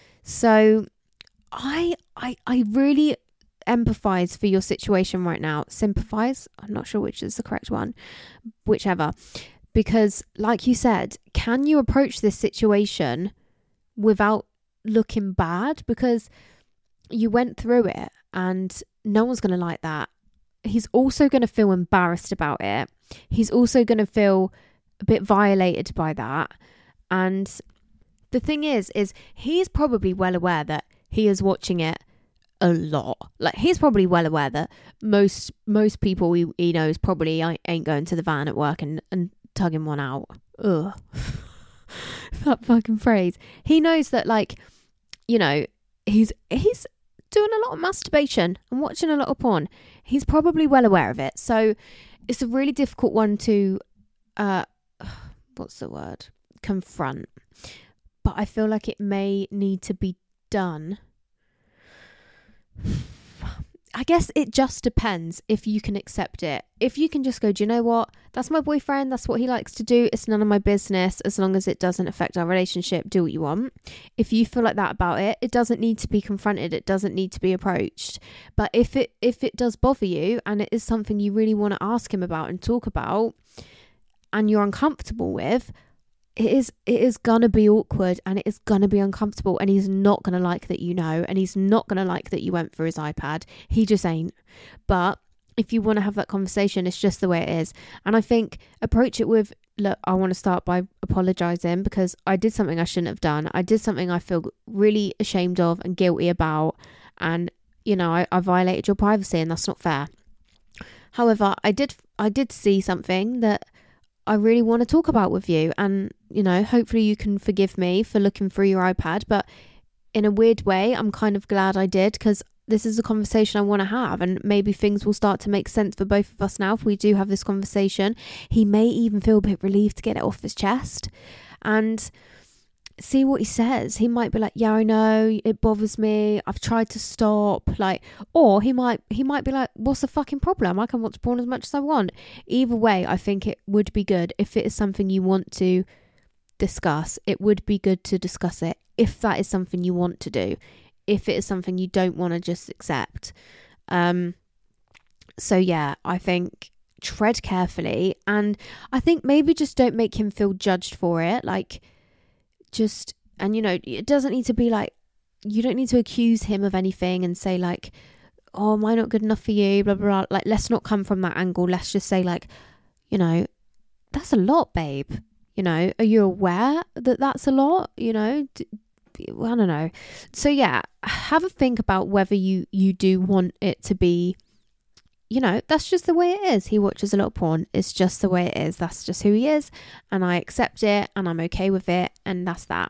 So I I I really empathize for your situation right now. Sympathize, I'm not sure which is the correct one, whichever, because like you said, can you approach this situation without looking bad? Because you went through it and no one's going to like that. He's also going to feel embarrassed about it. He's also going to feel a bit violated by that. And the thing is, is he's probably well aware that he is watching it a lot. Like he's probably well aware that most most people he, he knows probably ain't going to the van at work and, and tugging one out. Ugh. That fucking phrase. He knows that, like, you know, he's he's doing a lot of masturbation and watching a lot of porn. He's probably well aware of it. So it's a really difficult one to, uh, what's the word? Confront. But I feel like it may need to be done. I guess it just depends if you can accept it. If you can just go, do you know what? That's my boyfriend. That's what he likes to do. It's none of my business. As long as it doesn't affect our relationship, do what you want. If you feel like that about it, it doesn't need to be confronted. It doesn't need to be approached. But if it if it does bother you and it is something you really want to ask him about and talk about and you're uncomfortable with, it is it is gonna be awkward and it is gonna be uncomfortable, and he's not gonna like that, you know, and he's not gonna like that you went for his iPad. He just ain't. But if you want to have that conversation, it's just the way it is. And I think approach it with, look, I want to start by apologizing because I did something I shouldn't have done. I did something I feel really ashamed of and guilty about, and you know, I, I violated your privacy, and that's not fair. However, I did I did see something that I really want to talk about with you, and you know, hopefully you can forgive me for looking through your iPad, but in a weird way I'm kind of glad I did, because this is a conversation I want to have, and maybe things will start to make sense for both of us now if we do have this conversation. He may even feel a bit relieved to get it off his chest and see what he says. He might be like, yeah, I know, it bothers me, I've tried to stop, like, or he might he might be like, what's the fucking problem? I can watch porn as much as I want. Either way, I think it would be good if it is something you want to discuss. It would be good to discuss it if that is something you want to do. If it is something you don't want to just accept. Um, so yeah, I think tread carefully, and I think maybe just don't make him feel judged for it. Like, just, and you know, it doesn't need to be like, you don't need to accuse him of anything and say like, oh, am I not good enough for you? Blah, blah, blah. Like, let's not come from that angle. Let's just say like, you know, that's a lot, babe. You know, are you aware that that's a lot? You know, d- I don't know. So yeah, have a think about whether you, you do want it to be, you know, that's just the way it is. He watches a lot of porn. It's just the way it is. That's just who he is. And I accept it and I'm okay with it. And that's that.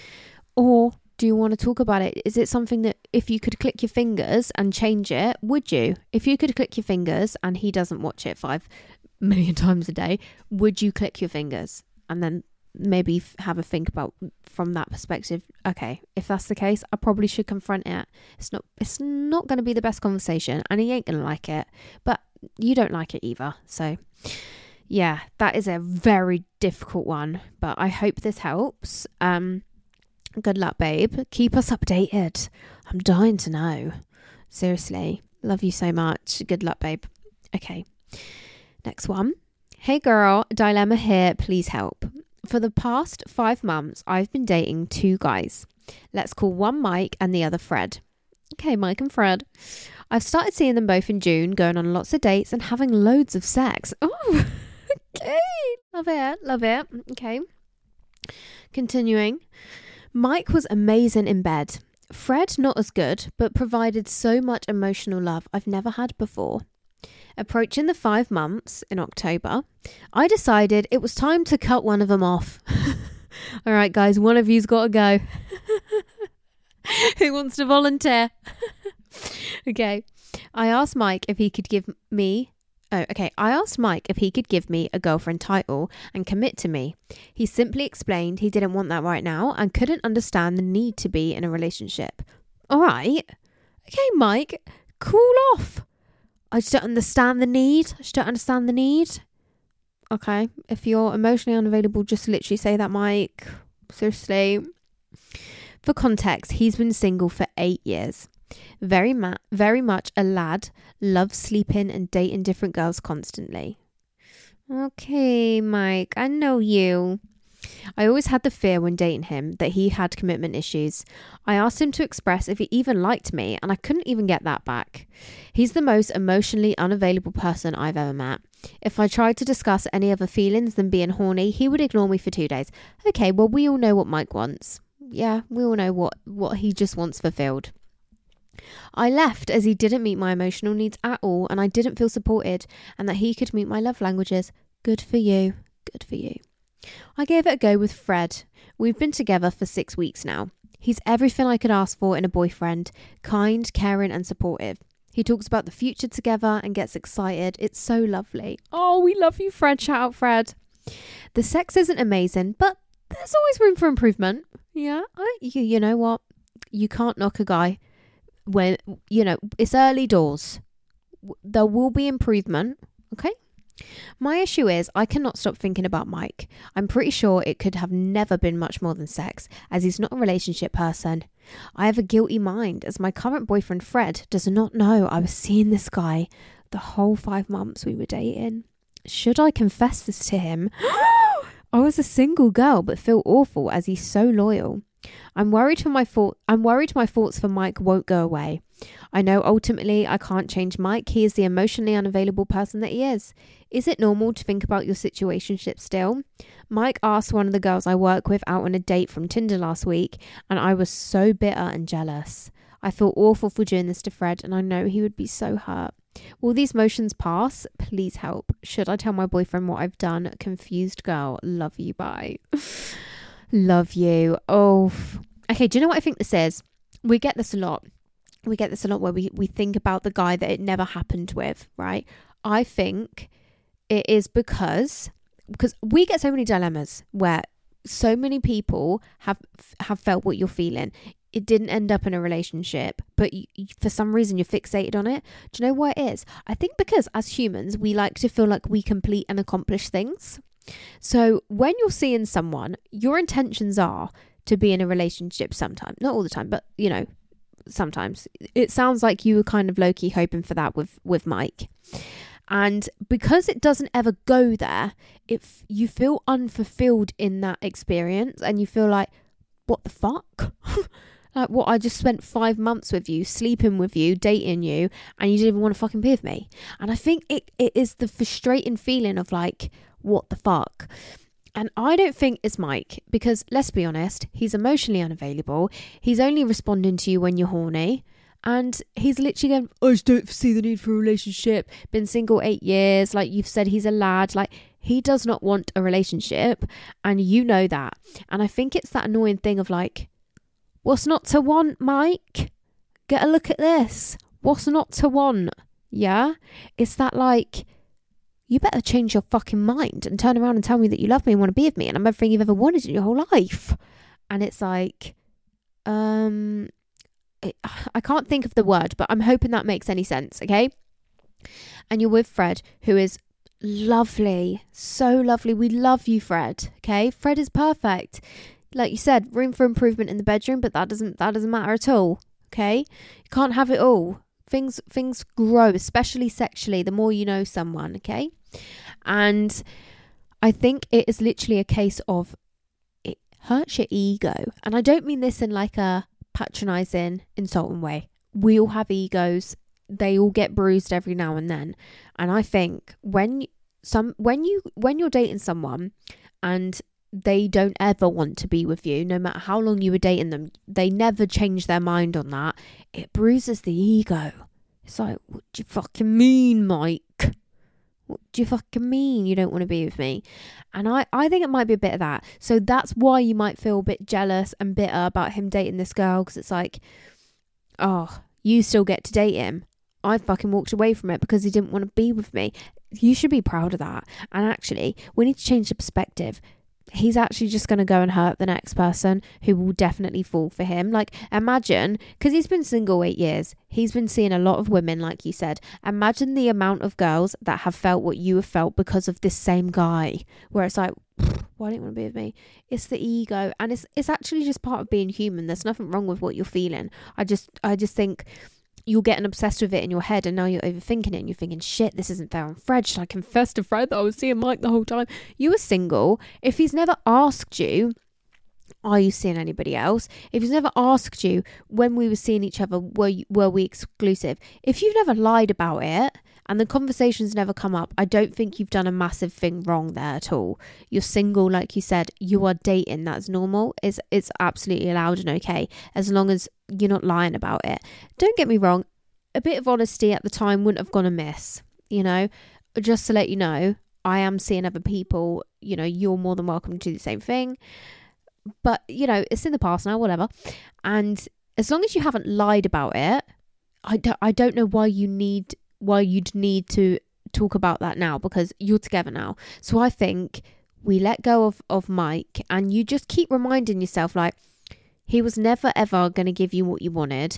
Or do you want to talk about it? Is it something that if you could click your fingers and change it, would you? If you could click your fingers and he doesn't watch it five million times a day, would you click your fingers? And then maybe have a think about from that perspective. Okay, if that's the case, I probably should confront it. It's not it's not going to be the best conversation, and he ain't going to like it, but you don't like it either. So yeah, that is a very difficult one, but I hope this helps. Um good luck, babe. Keep us updated. I'm dying to know. Seriously, love you so much. Good luck, babe. Okay, next one. Hey girl, dilemma here, please help. For the past five months, I've been dating two guys. Let's call one Mike and the other Fred. Okay, Mike and Fred. I've started seeing them both in June, going on lots of dates and having loads of sex. Oh, okay. Love it, love it. Okay. Continuing. Mike was amazing in bed. Fred, not as good, but provided so much emotional love I've never had before. Approaching the five months in October, I decided it was time to cut one of them off. All right, guys, one of you's got to go. Who wants to volunteer? Okay. I asked Mike if he could give me... Oh, okay. I asked Mike if he could give me a girlfriend title and commit to me. He simply explained he didn't want that right now and couldn't understand the need to be in a relationship. All right. Okay, Mike, cool off. I just don't understand the need. I just don't understand the need. Okay. If you're emotionally unavailable, just literally say that, Mike. Seriously. For context, he's been single for eight years. Very, ma- very much a lad. Loves sleeping and dating different girls constantly. Okay, Mike. I know you. I always had the fear when dating him that he had commitment issues. I asked him to express if he even liked me, and I couldn't even get that back. He's the most emotionally unavailable person I've ever met. If I tried to discuss any other feelings than being horny, he would ignore me for two days. Okay, well, we all know what Mike wants. Yeah, we all know what, what he just wants fulfilled. I left as he didn't meet my emotional needs at all, and I didn't feel supported, and that he could meet my love languages. Good for you. Good for you. I gave it a go with Fred. We've been together for six weeks now. He's everything I could ask for in a boyfriend. Kind, caring and supportive. He talks about the future together and gets excited. It's so lovely. Oh, we love you, Fred. Shout out, Fred. The sex isn't amazing, but there's always room for improvement. Yeah, I, you, you know what? You can't knock a guy when, you know, it's early doors. There will be improvement, okay? My issue is I cannot stop thinking about Mike. I'm pretty sure it could have never been much more than sex, as he's not a relationship person. I have a guilty mind, as my current boyfriend Fred does not know I was seeing this guy the whole five months we were dating. Should I confess this to him? I was a single girl but feel awful as he's so loyal. I'm worried for my thought I'm worried my thoughts for Mike won't go away. I know ultimately I can't change Mike. He is the emotionally unavailable person that he is. Is it normal to think about your situationship still? Mike asked one of the girls I work with out on a date from Tinder last week, and I was so bitter and jealous. I feel awful for doing this to Fred, and I know he would be so hurt. Will these motions pass? Please help. Should I tell my boyfriend what I've done? Confused girl. Love you. Bye. Love you. Oh. Okay, do you know what I think this is? We get this a lot. We get this a lot where we, we think about the guy that it never happened with, right? I think it is because because we get so many dilemmas where so many people have have felt what you're feeling. It didn't end up in a relationship, but you, for some reason you're fixated on it. Do you know what it is? I think because as humans, we like to feel like we complete and accomplish things. So when you're seeing someone, your intentions are to be in a relationship sometime. Not all the time, but, you know, sometimes. It sounds like you were kind of low-key hoping for that with, with Mike. And because it doesn't ever go there, if you feel unfulfilled in that experience and you feel like, what the fuck? Like, what, I just spent five months with you, sleeping with you, dating you, and you didn't even want to fucking be with me. And I think it, it is the frustrating feeling of like, what the fuck? And I don't think it's Mike, because let's be honest, he's emotionally unavailable. He's only responding to you when you're horny. And he's literally going, I just don't see the need for a relationship. Been single eight years. Like you've said, he's a lad. Like he does not want a relationship. And you know that. And I think it's that annoying thing of like, what's not to want, Mike? Get a look at this. What's not to want? Yeah? It's that like, you better change your fucking mind and turn around and tell me that you love me and want to be with me and I'm everything you've ever wanted in your whole life. And it's like, um, it, I can't think of the word, but I'm hoping that makes any sense, okay? And you're with Fred, who is lovely, so lovely. We love you, Fred, okay? Fred is perfect. Like you said, room for improvement in the bedroom, but that doesn't that doesn't matter at all, okay? You can't have it all. Things things grow, especially sexually, the more you know someone, okay? And I think it is literally a case of it hurts your ego. And I don't mean this in like a patronising, insulting way. We all have egos. They all get bruised every now and then. And I think when some when you when you're dating someone and they don't ever want to be with you, no matter how long you were dating them, they never change their mind on that, it bruises the ego. It's like, what do you fucking mean, Mike? What do you fucking mean you don't want to be with me? And I, I think it might be a bit of that. So that's why you might feel a bit jealous and bitter about him dating this girl, because it's like, oh, you still get to date him. I fucking walked away from it because he didn't want to be with me. You should be proud of that. And actually, we need to change the perspective. He's actually just going to go and hurt the next person who will definitely fall for him. Like, imagine, because he's been single eight years, he's been seeing a lot of women, like you said. Imagine the amount of girls that have felt what you have felt because of this same guy, where it's like, why don't you want to be with me? It's the ego, and it's it's actually just part of being human. There's nothing wrong with what you're feeling. I just I just think you're getting obsessed with it in your head, and now you're overthinking it and you're thinking, shit, this isn't fair on Fred. Should I confess to Fred that I was seeing Mike the whole time? You were single. If he's never asked you, are you seeing anybody else? If he's never asked you, when we were seeing each other, were, you, were we exclusive? If you've never lied about it and the conversation's never come up, I don't think you've done a massive thing wrong there at all. You're single, like you said, you are dating. That's normal. It's, it's absolutely allowed and okay, as long as you're not lying about it. Don't get me wrong, a bit of honesty at the time wouldn't have gone amiss, you know. Just to let you know, I am seeing other people, you know, you're more than welcome to do the same thing. But, you know, it's in the past now, whatever. And as long as you haven't lied about it, I don't, I don't know why you need, why you'd need to talk about that now, because you're together now. So I think we let go of, of Mike, and you just keep reminding yourself, like, he was never ever going to give you what you wanted.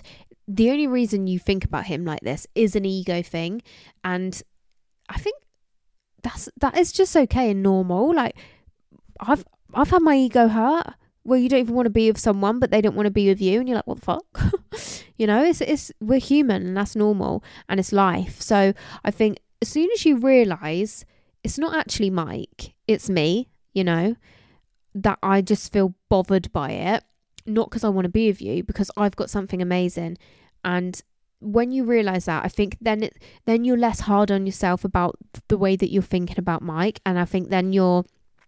the only reason you think about him like this is an ego thing. And I think that's that is just okay and normal. Like I've I've had my ego hurt where you don't even want to be with someone, but they don't want to be with you, and you're like, what the fuck? You know, it's it's we're human, and that's normal, and it's life. So I think as soon as you realise it's not actually Mike, it's me, you know, that I just feel bothered by it, not because I want to be with you, because I've got something amazing. And when you realise that, I think then it, then you're less hard on yourself about the way that you're thinking about Mike. And I think then you're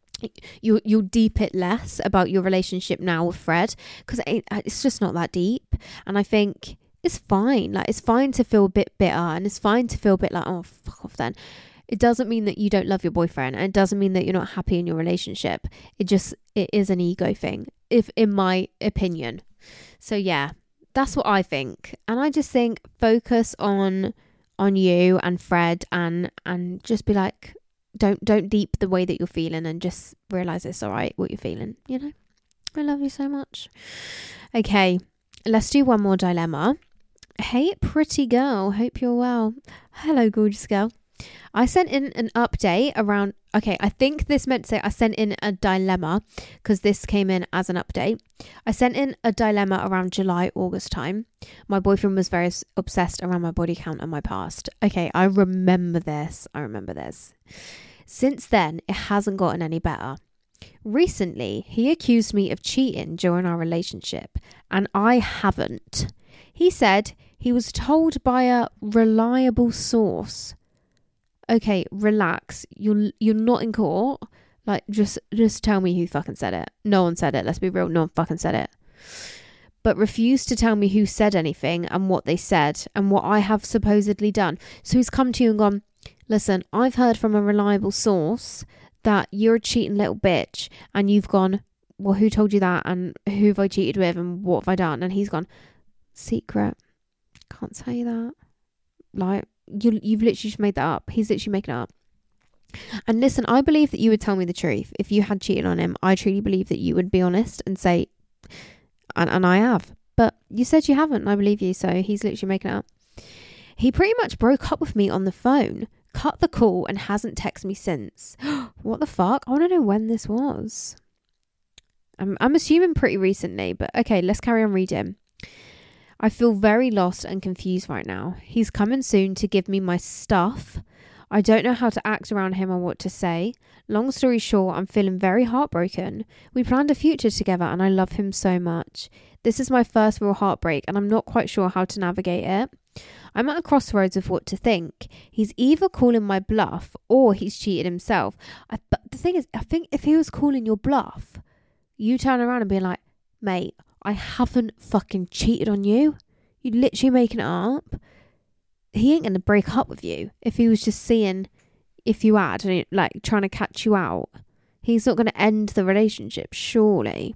you you'll deep it less about your relationship now with Fred, because it, it's just not that deep. And I think it's fine. Like, it's fine to feel a bit bitter, and it's fine to feel a bit like, oh, fuck off then. It doesn't mean that you don't love your boyfriend, and it doesn't mean that you're not happy in your relationship. It just, it is an ego thing, if in my opinion. So yeah, that's what I think. And I just think focus on on you and Fred, and and just be like, don't don't deep the way that you're feeling, and just realise it's all right what you're feeling, you know. I love you so much. Okay, let's do one more dilemma. Hey, pretty girl, hope you're well. Hello, gorgeous girl. I sent in an update around, okay, I think this meant to say I sent in a dilemma, because this came in as an update. I sent in a dilemma around July, August time. My boyfriend was very obsessed around my body count and my past. Okay, I remember this. I remember this. Since then, it hasn't gotten any better. Recently, he accused me of cheating during our relationship, and I haven't. He said he was told by a reliable source. Okay, relax. You're you're not in court. Like, just just tell me who fucking said it. No one said it. Let's be real. No one fucking said it. But refused to tell me who said anything and what they said and what I have supposedly done. So he's come to you and gone, listen, I've heard from a reliable source that you're a cheating little bitch. And you've gone, well, who told you that? And who have I cheated with? And what have I done? And he's gone, secret. Can't tell you that. Like, You, you've literally just made that up. He's literally making it up. And listen, I believe that you would tell me the truth. If you had cheated on him, I truly believe that you would be honest and say, and, and I have. But you said you haven't, and I believe you, so he's literally making it up. He pretty much broke up with me on the phone, cut the call, and hasn't texted me since. What the fuck? I want to know when this was. I'm, I'm assuming pretty recently, but okay, let's carry on reading. I feel very lost and confused right now. He's coming soon to give me my stuff. I don't know how to act around him or what to say. Long story short, I'm feeling very heartbroken. We planned a future together and I love him so much. This is my first real heartbreak and I'm not quite sure how to navigate it. I'm at a crossroads of what to think. He's either calling my bluff or he's cheated himself. I, but the thing is, I think if he was calling your bluff, you turn around and be like, mate, I haven't fucking cheated on you. You're literally making it up. He ain't going to break up with you if he was just seeing if you had, and like trying to catch you out. He's not going to end the relationship, surely.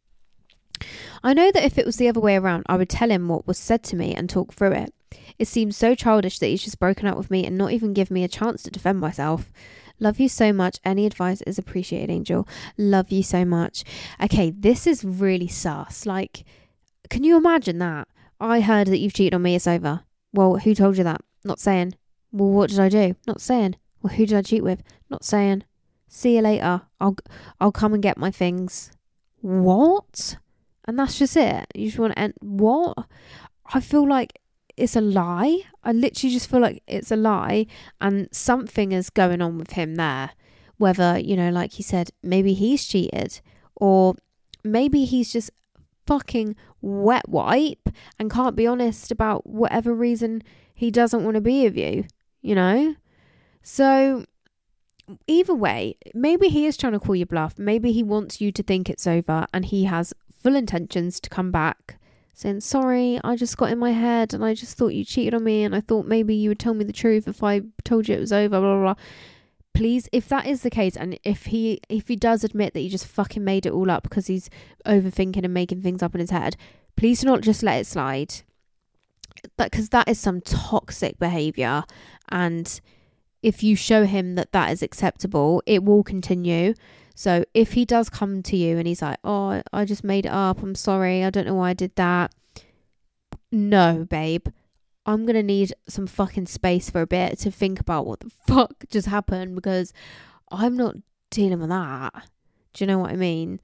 I know that if it was the other way around, I would tell him what was said to me and talk through it. It seems so childish that he's just broken up with me and not even give me a chance to defend myself. Love you so much. Any advice is appreciated, Angel. Love you so much. Okay, this is really sus. Like, can you imagine that? I heard that you've cheated on me, it's over. Well, who told you that? Not saying. Well, what did I do? Not saying. Well, who did I cheat with? Not saying. See you later. I'll I'll come and get my things. What? And that's just it? You just want to end? What? I feel like it's a lie. I literally just feel like it's a lie and something is going on with him there. Whether, you know, like he said, maybe he's cheated or maybe he's just fucking wet wipe and can't be honest about whatever reason he doesn't want to be with you, you know? So either way, maybe he is trying to call you bluff. Maybe he wants you to think it's over and he has full intentions to come back saying, sorry, I just got in my head and I just thought you cheated on me and I thought maybe you would tell me the truth if I told you it was over, blah, blah, blah. Please, if that is the case, and if he if he does admit that he just fucking made it all up because he's overthinking and making things up in his head, please do not just let it slide. That, because that is some toxic behaviour, and if you show him that that is acceptable, it will continue. So if he does come to you and he's like, oh, I just made it up, I'm sorry, I don't know why I did that, no, babe, I'm going to need some fucking space for a bit to think about what the fuck just happened, because I'm not dealing with that. Do you know what I mean?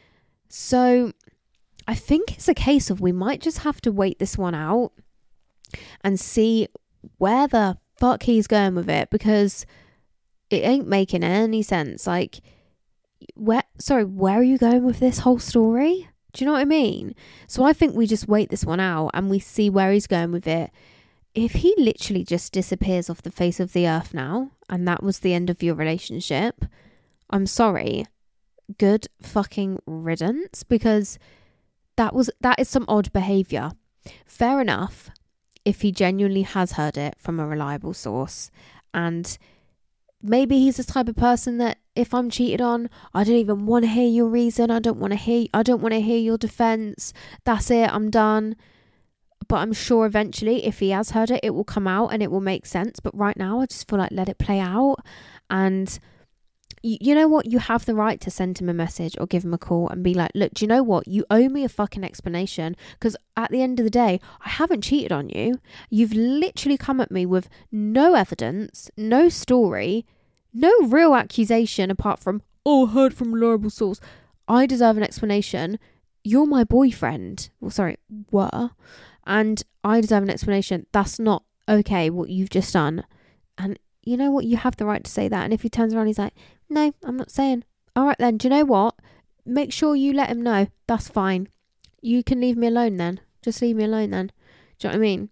So I think it's a case of we might just have to wait this one out and see where the fuck he's going with it, because it ain't making any sense. Like, where, sorry, where are you going with this whole story? Do you know what I mean? So I think we just wait this one out and we see where he's going with it. If he literally just disappears off the face of the earth now, and that was the end of your relationship, I'm sorry, good fucking riddance, because that was that is some odd behaviour. Fair enough if he genuinely has heard it from a reliable source, and maybe he's the type of person that if I'm cheated on, I don't even want to hear your reason. I don't want to hear I don't want to hear your defence. That's it, I'm done. But I'm sure eventually, if he has heard it, it will come out and it will make sense. But right now, I just feel like let it play out. And you, you know what? You have the right to send him a message or give him a call and be like, look, do you know what? You owe me a fucking explanation, because at the end of the day, I haven't cheated on you. You've literally come at me with no evidence, no story, no real accusation apart from, oh, heard from a reliable source. I deserve an explanation. You're my boyfriend. Well, sorry, were. And I deserve an explanation. That's not okay, what you've just done. And you know what? You have the right to say that. And if he turns around, he's like, no, I'm not saying. All right, then. Do you know what? Make sure you let him know. That's fine. You can leave me alone then. Just leave me alone then. Do you know what I mean?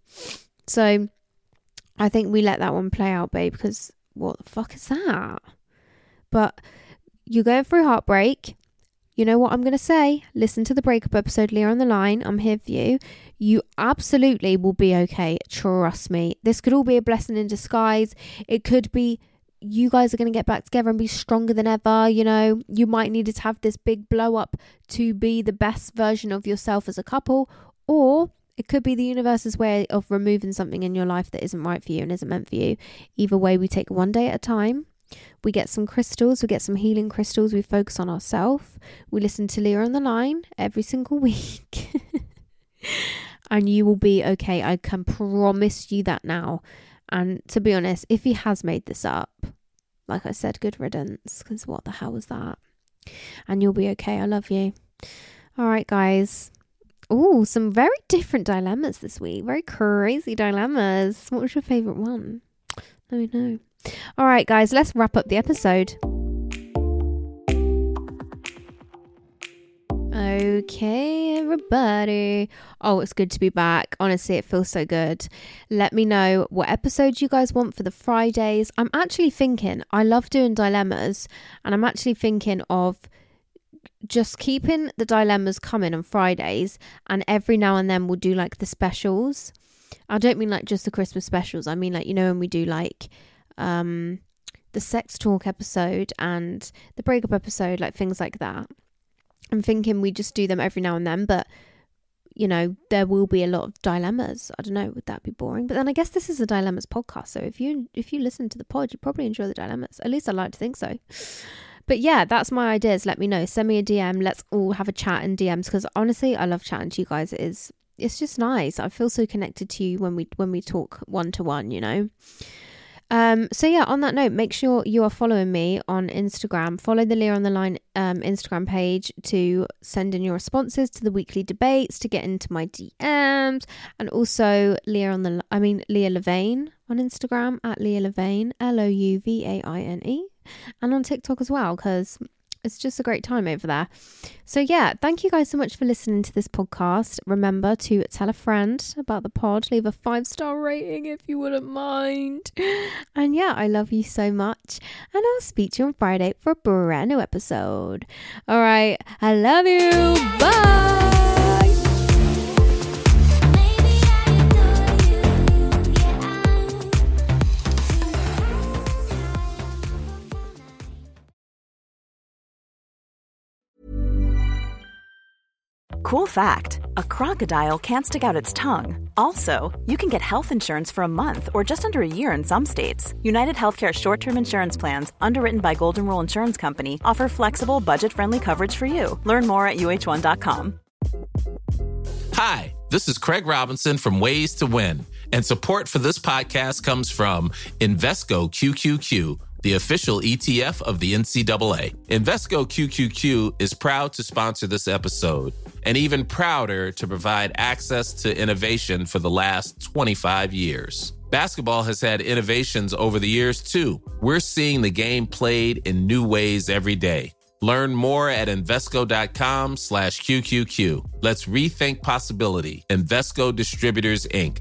So I think we let that one play out, babe, because what the fuck is that? But you're going through heartbreak. You know what I'm going to say? Listen to the breakup episode, Leah on the Line. I'm here for you. You absolutely will be okay. Trust me. This could all be a blessing in disguise. It could be you guys are going to get back together and be stronger than ever. You know, you might need to have this big blow up to be the best version of yourself as a couple. Or it could be the universe's way of removing something in your life that isn't right for you and isn't meant for you. Either way, we take one day at a time. We get some crystals, we get some healing crystals, we focus on ourselves. We listen to Leah on the Line every single week. And you will be okay. I can promise you that now. And to be honest, if he has made this up, like I said, good riddance, because what the hell was that? And you'll be okay. I love you. All right, guys. Oh, some very different dilemmas this week. Very crazy dilemmas. What was your favourite one? Let me know. All right, guys, let's wrap up the episode. Okay, everybody. Oh, it's good to be back. Honestly, it feels so good. Let me know what episodes you guys want for the Fridays. I'm actually thinking, I love doing dilemmas, and I'm actually thinking of just keeping the dilemmas coming on Fridays, and every now and then we'll do like the specials. I don't mean like just the Christmas specials. I mean like, you know, when we do like um the sex talk episode and the breakup episode, like things like that. I'm thinking we just do them every now and then, but you know, there will be a lot of dilemmas. I don't know, would that be boring? But then I guess this is a dilemmas podcast, so if you if you listen to the pod, you probably enjoy the dilemmas. At least I like to think so. But yeah, that's my ideas. Let me know. Send me a D M. Let's all have a chat in D Ms, because honestly, I love chatting to you guys. It is it's just nice. I feel so connected to you when we when we talk one to one, you know. Um, so yeah, on that note, make sure you are following me on Instagram. Follow the Leah on the Line um, Instagram page to send in your responses to the weekly debates, to get into my D Ms, and also Leah on the, I mean Leah Levain on Instagram at Leah Levain, L O U V A I N E, and on TikTok as well, because it's just a great time over there. So yeah, thank you guys so much for listening to this podcast. Remember to tell a friend about the pod. Leave a five-star rating if you wouldn't mind. And yeah, I love you so much. And I'll speak to you on Friday for a brand new episode. All right, I love you. Bye. Cool fact, a crocodile can't stick out its tongue. Also, you can get health insurance for a month or just under a year in some states. United Healthcare short-term insurance plans, underwritten by Golden Rule Insurance Company, offer flexible, budget-friendly coverage for you. Learn more at U H one dot com. Hi, This is Craig Robinson from Ways to Win, and support for this podcast comes from Invesco Q Q Q, the official E T F of the N C double A. Invesco Q Q Q is proud to sponsor this episode, and even prouder to provide access to innovation for the last twenty-five years. Basketball has had innovations over the years, too. We're seeing the game played in new ways every day. Learn more at Invesco.com slash QQQ. Let's rethink possibility. Invesco Distributors, Incorporated.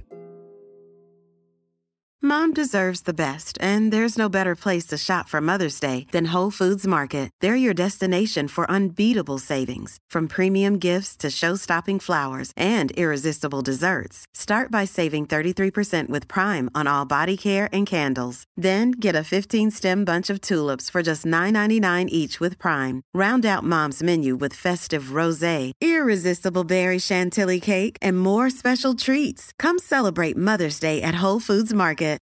Mom deserves the best, and there's no better place to shop for Mother's Day than Whole Foods Market. They're your destination for unbeatable savings, from premium gifts to show-stopping flowers and irresistible desserts. Start by saving thirty-three percent with Prime on all body care and candles. Then get a fifteen-stem bunch of tulips for just nine ninety-nine each with Prime. Round out Mom's menu with festive rosé, irresistible berry chantilly cake, and more special treats. Come celebrate Mother's Day at Whole Foods Market.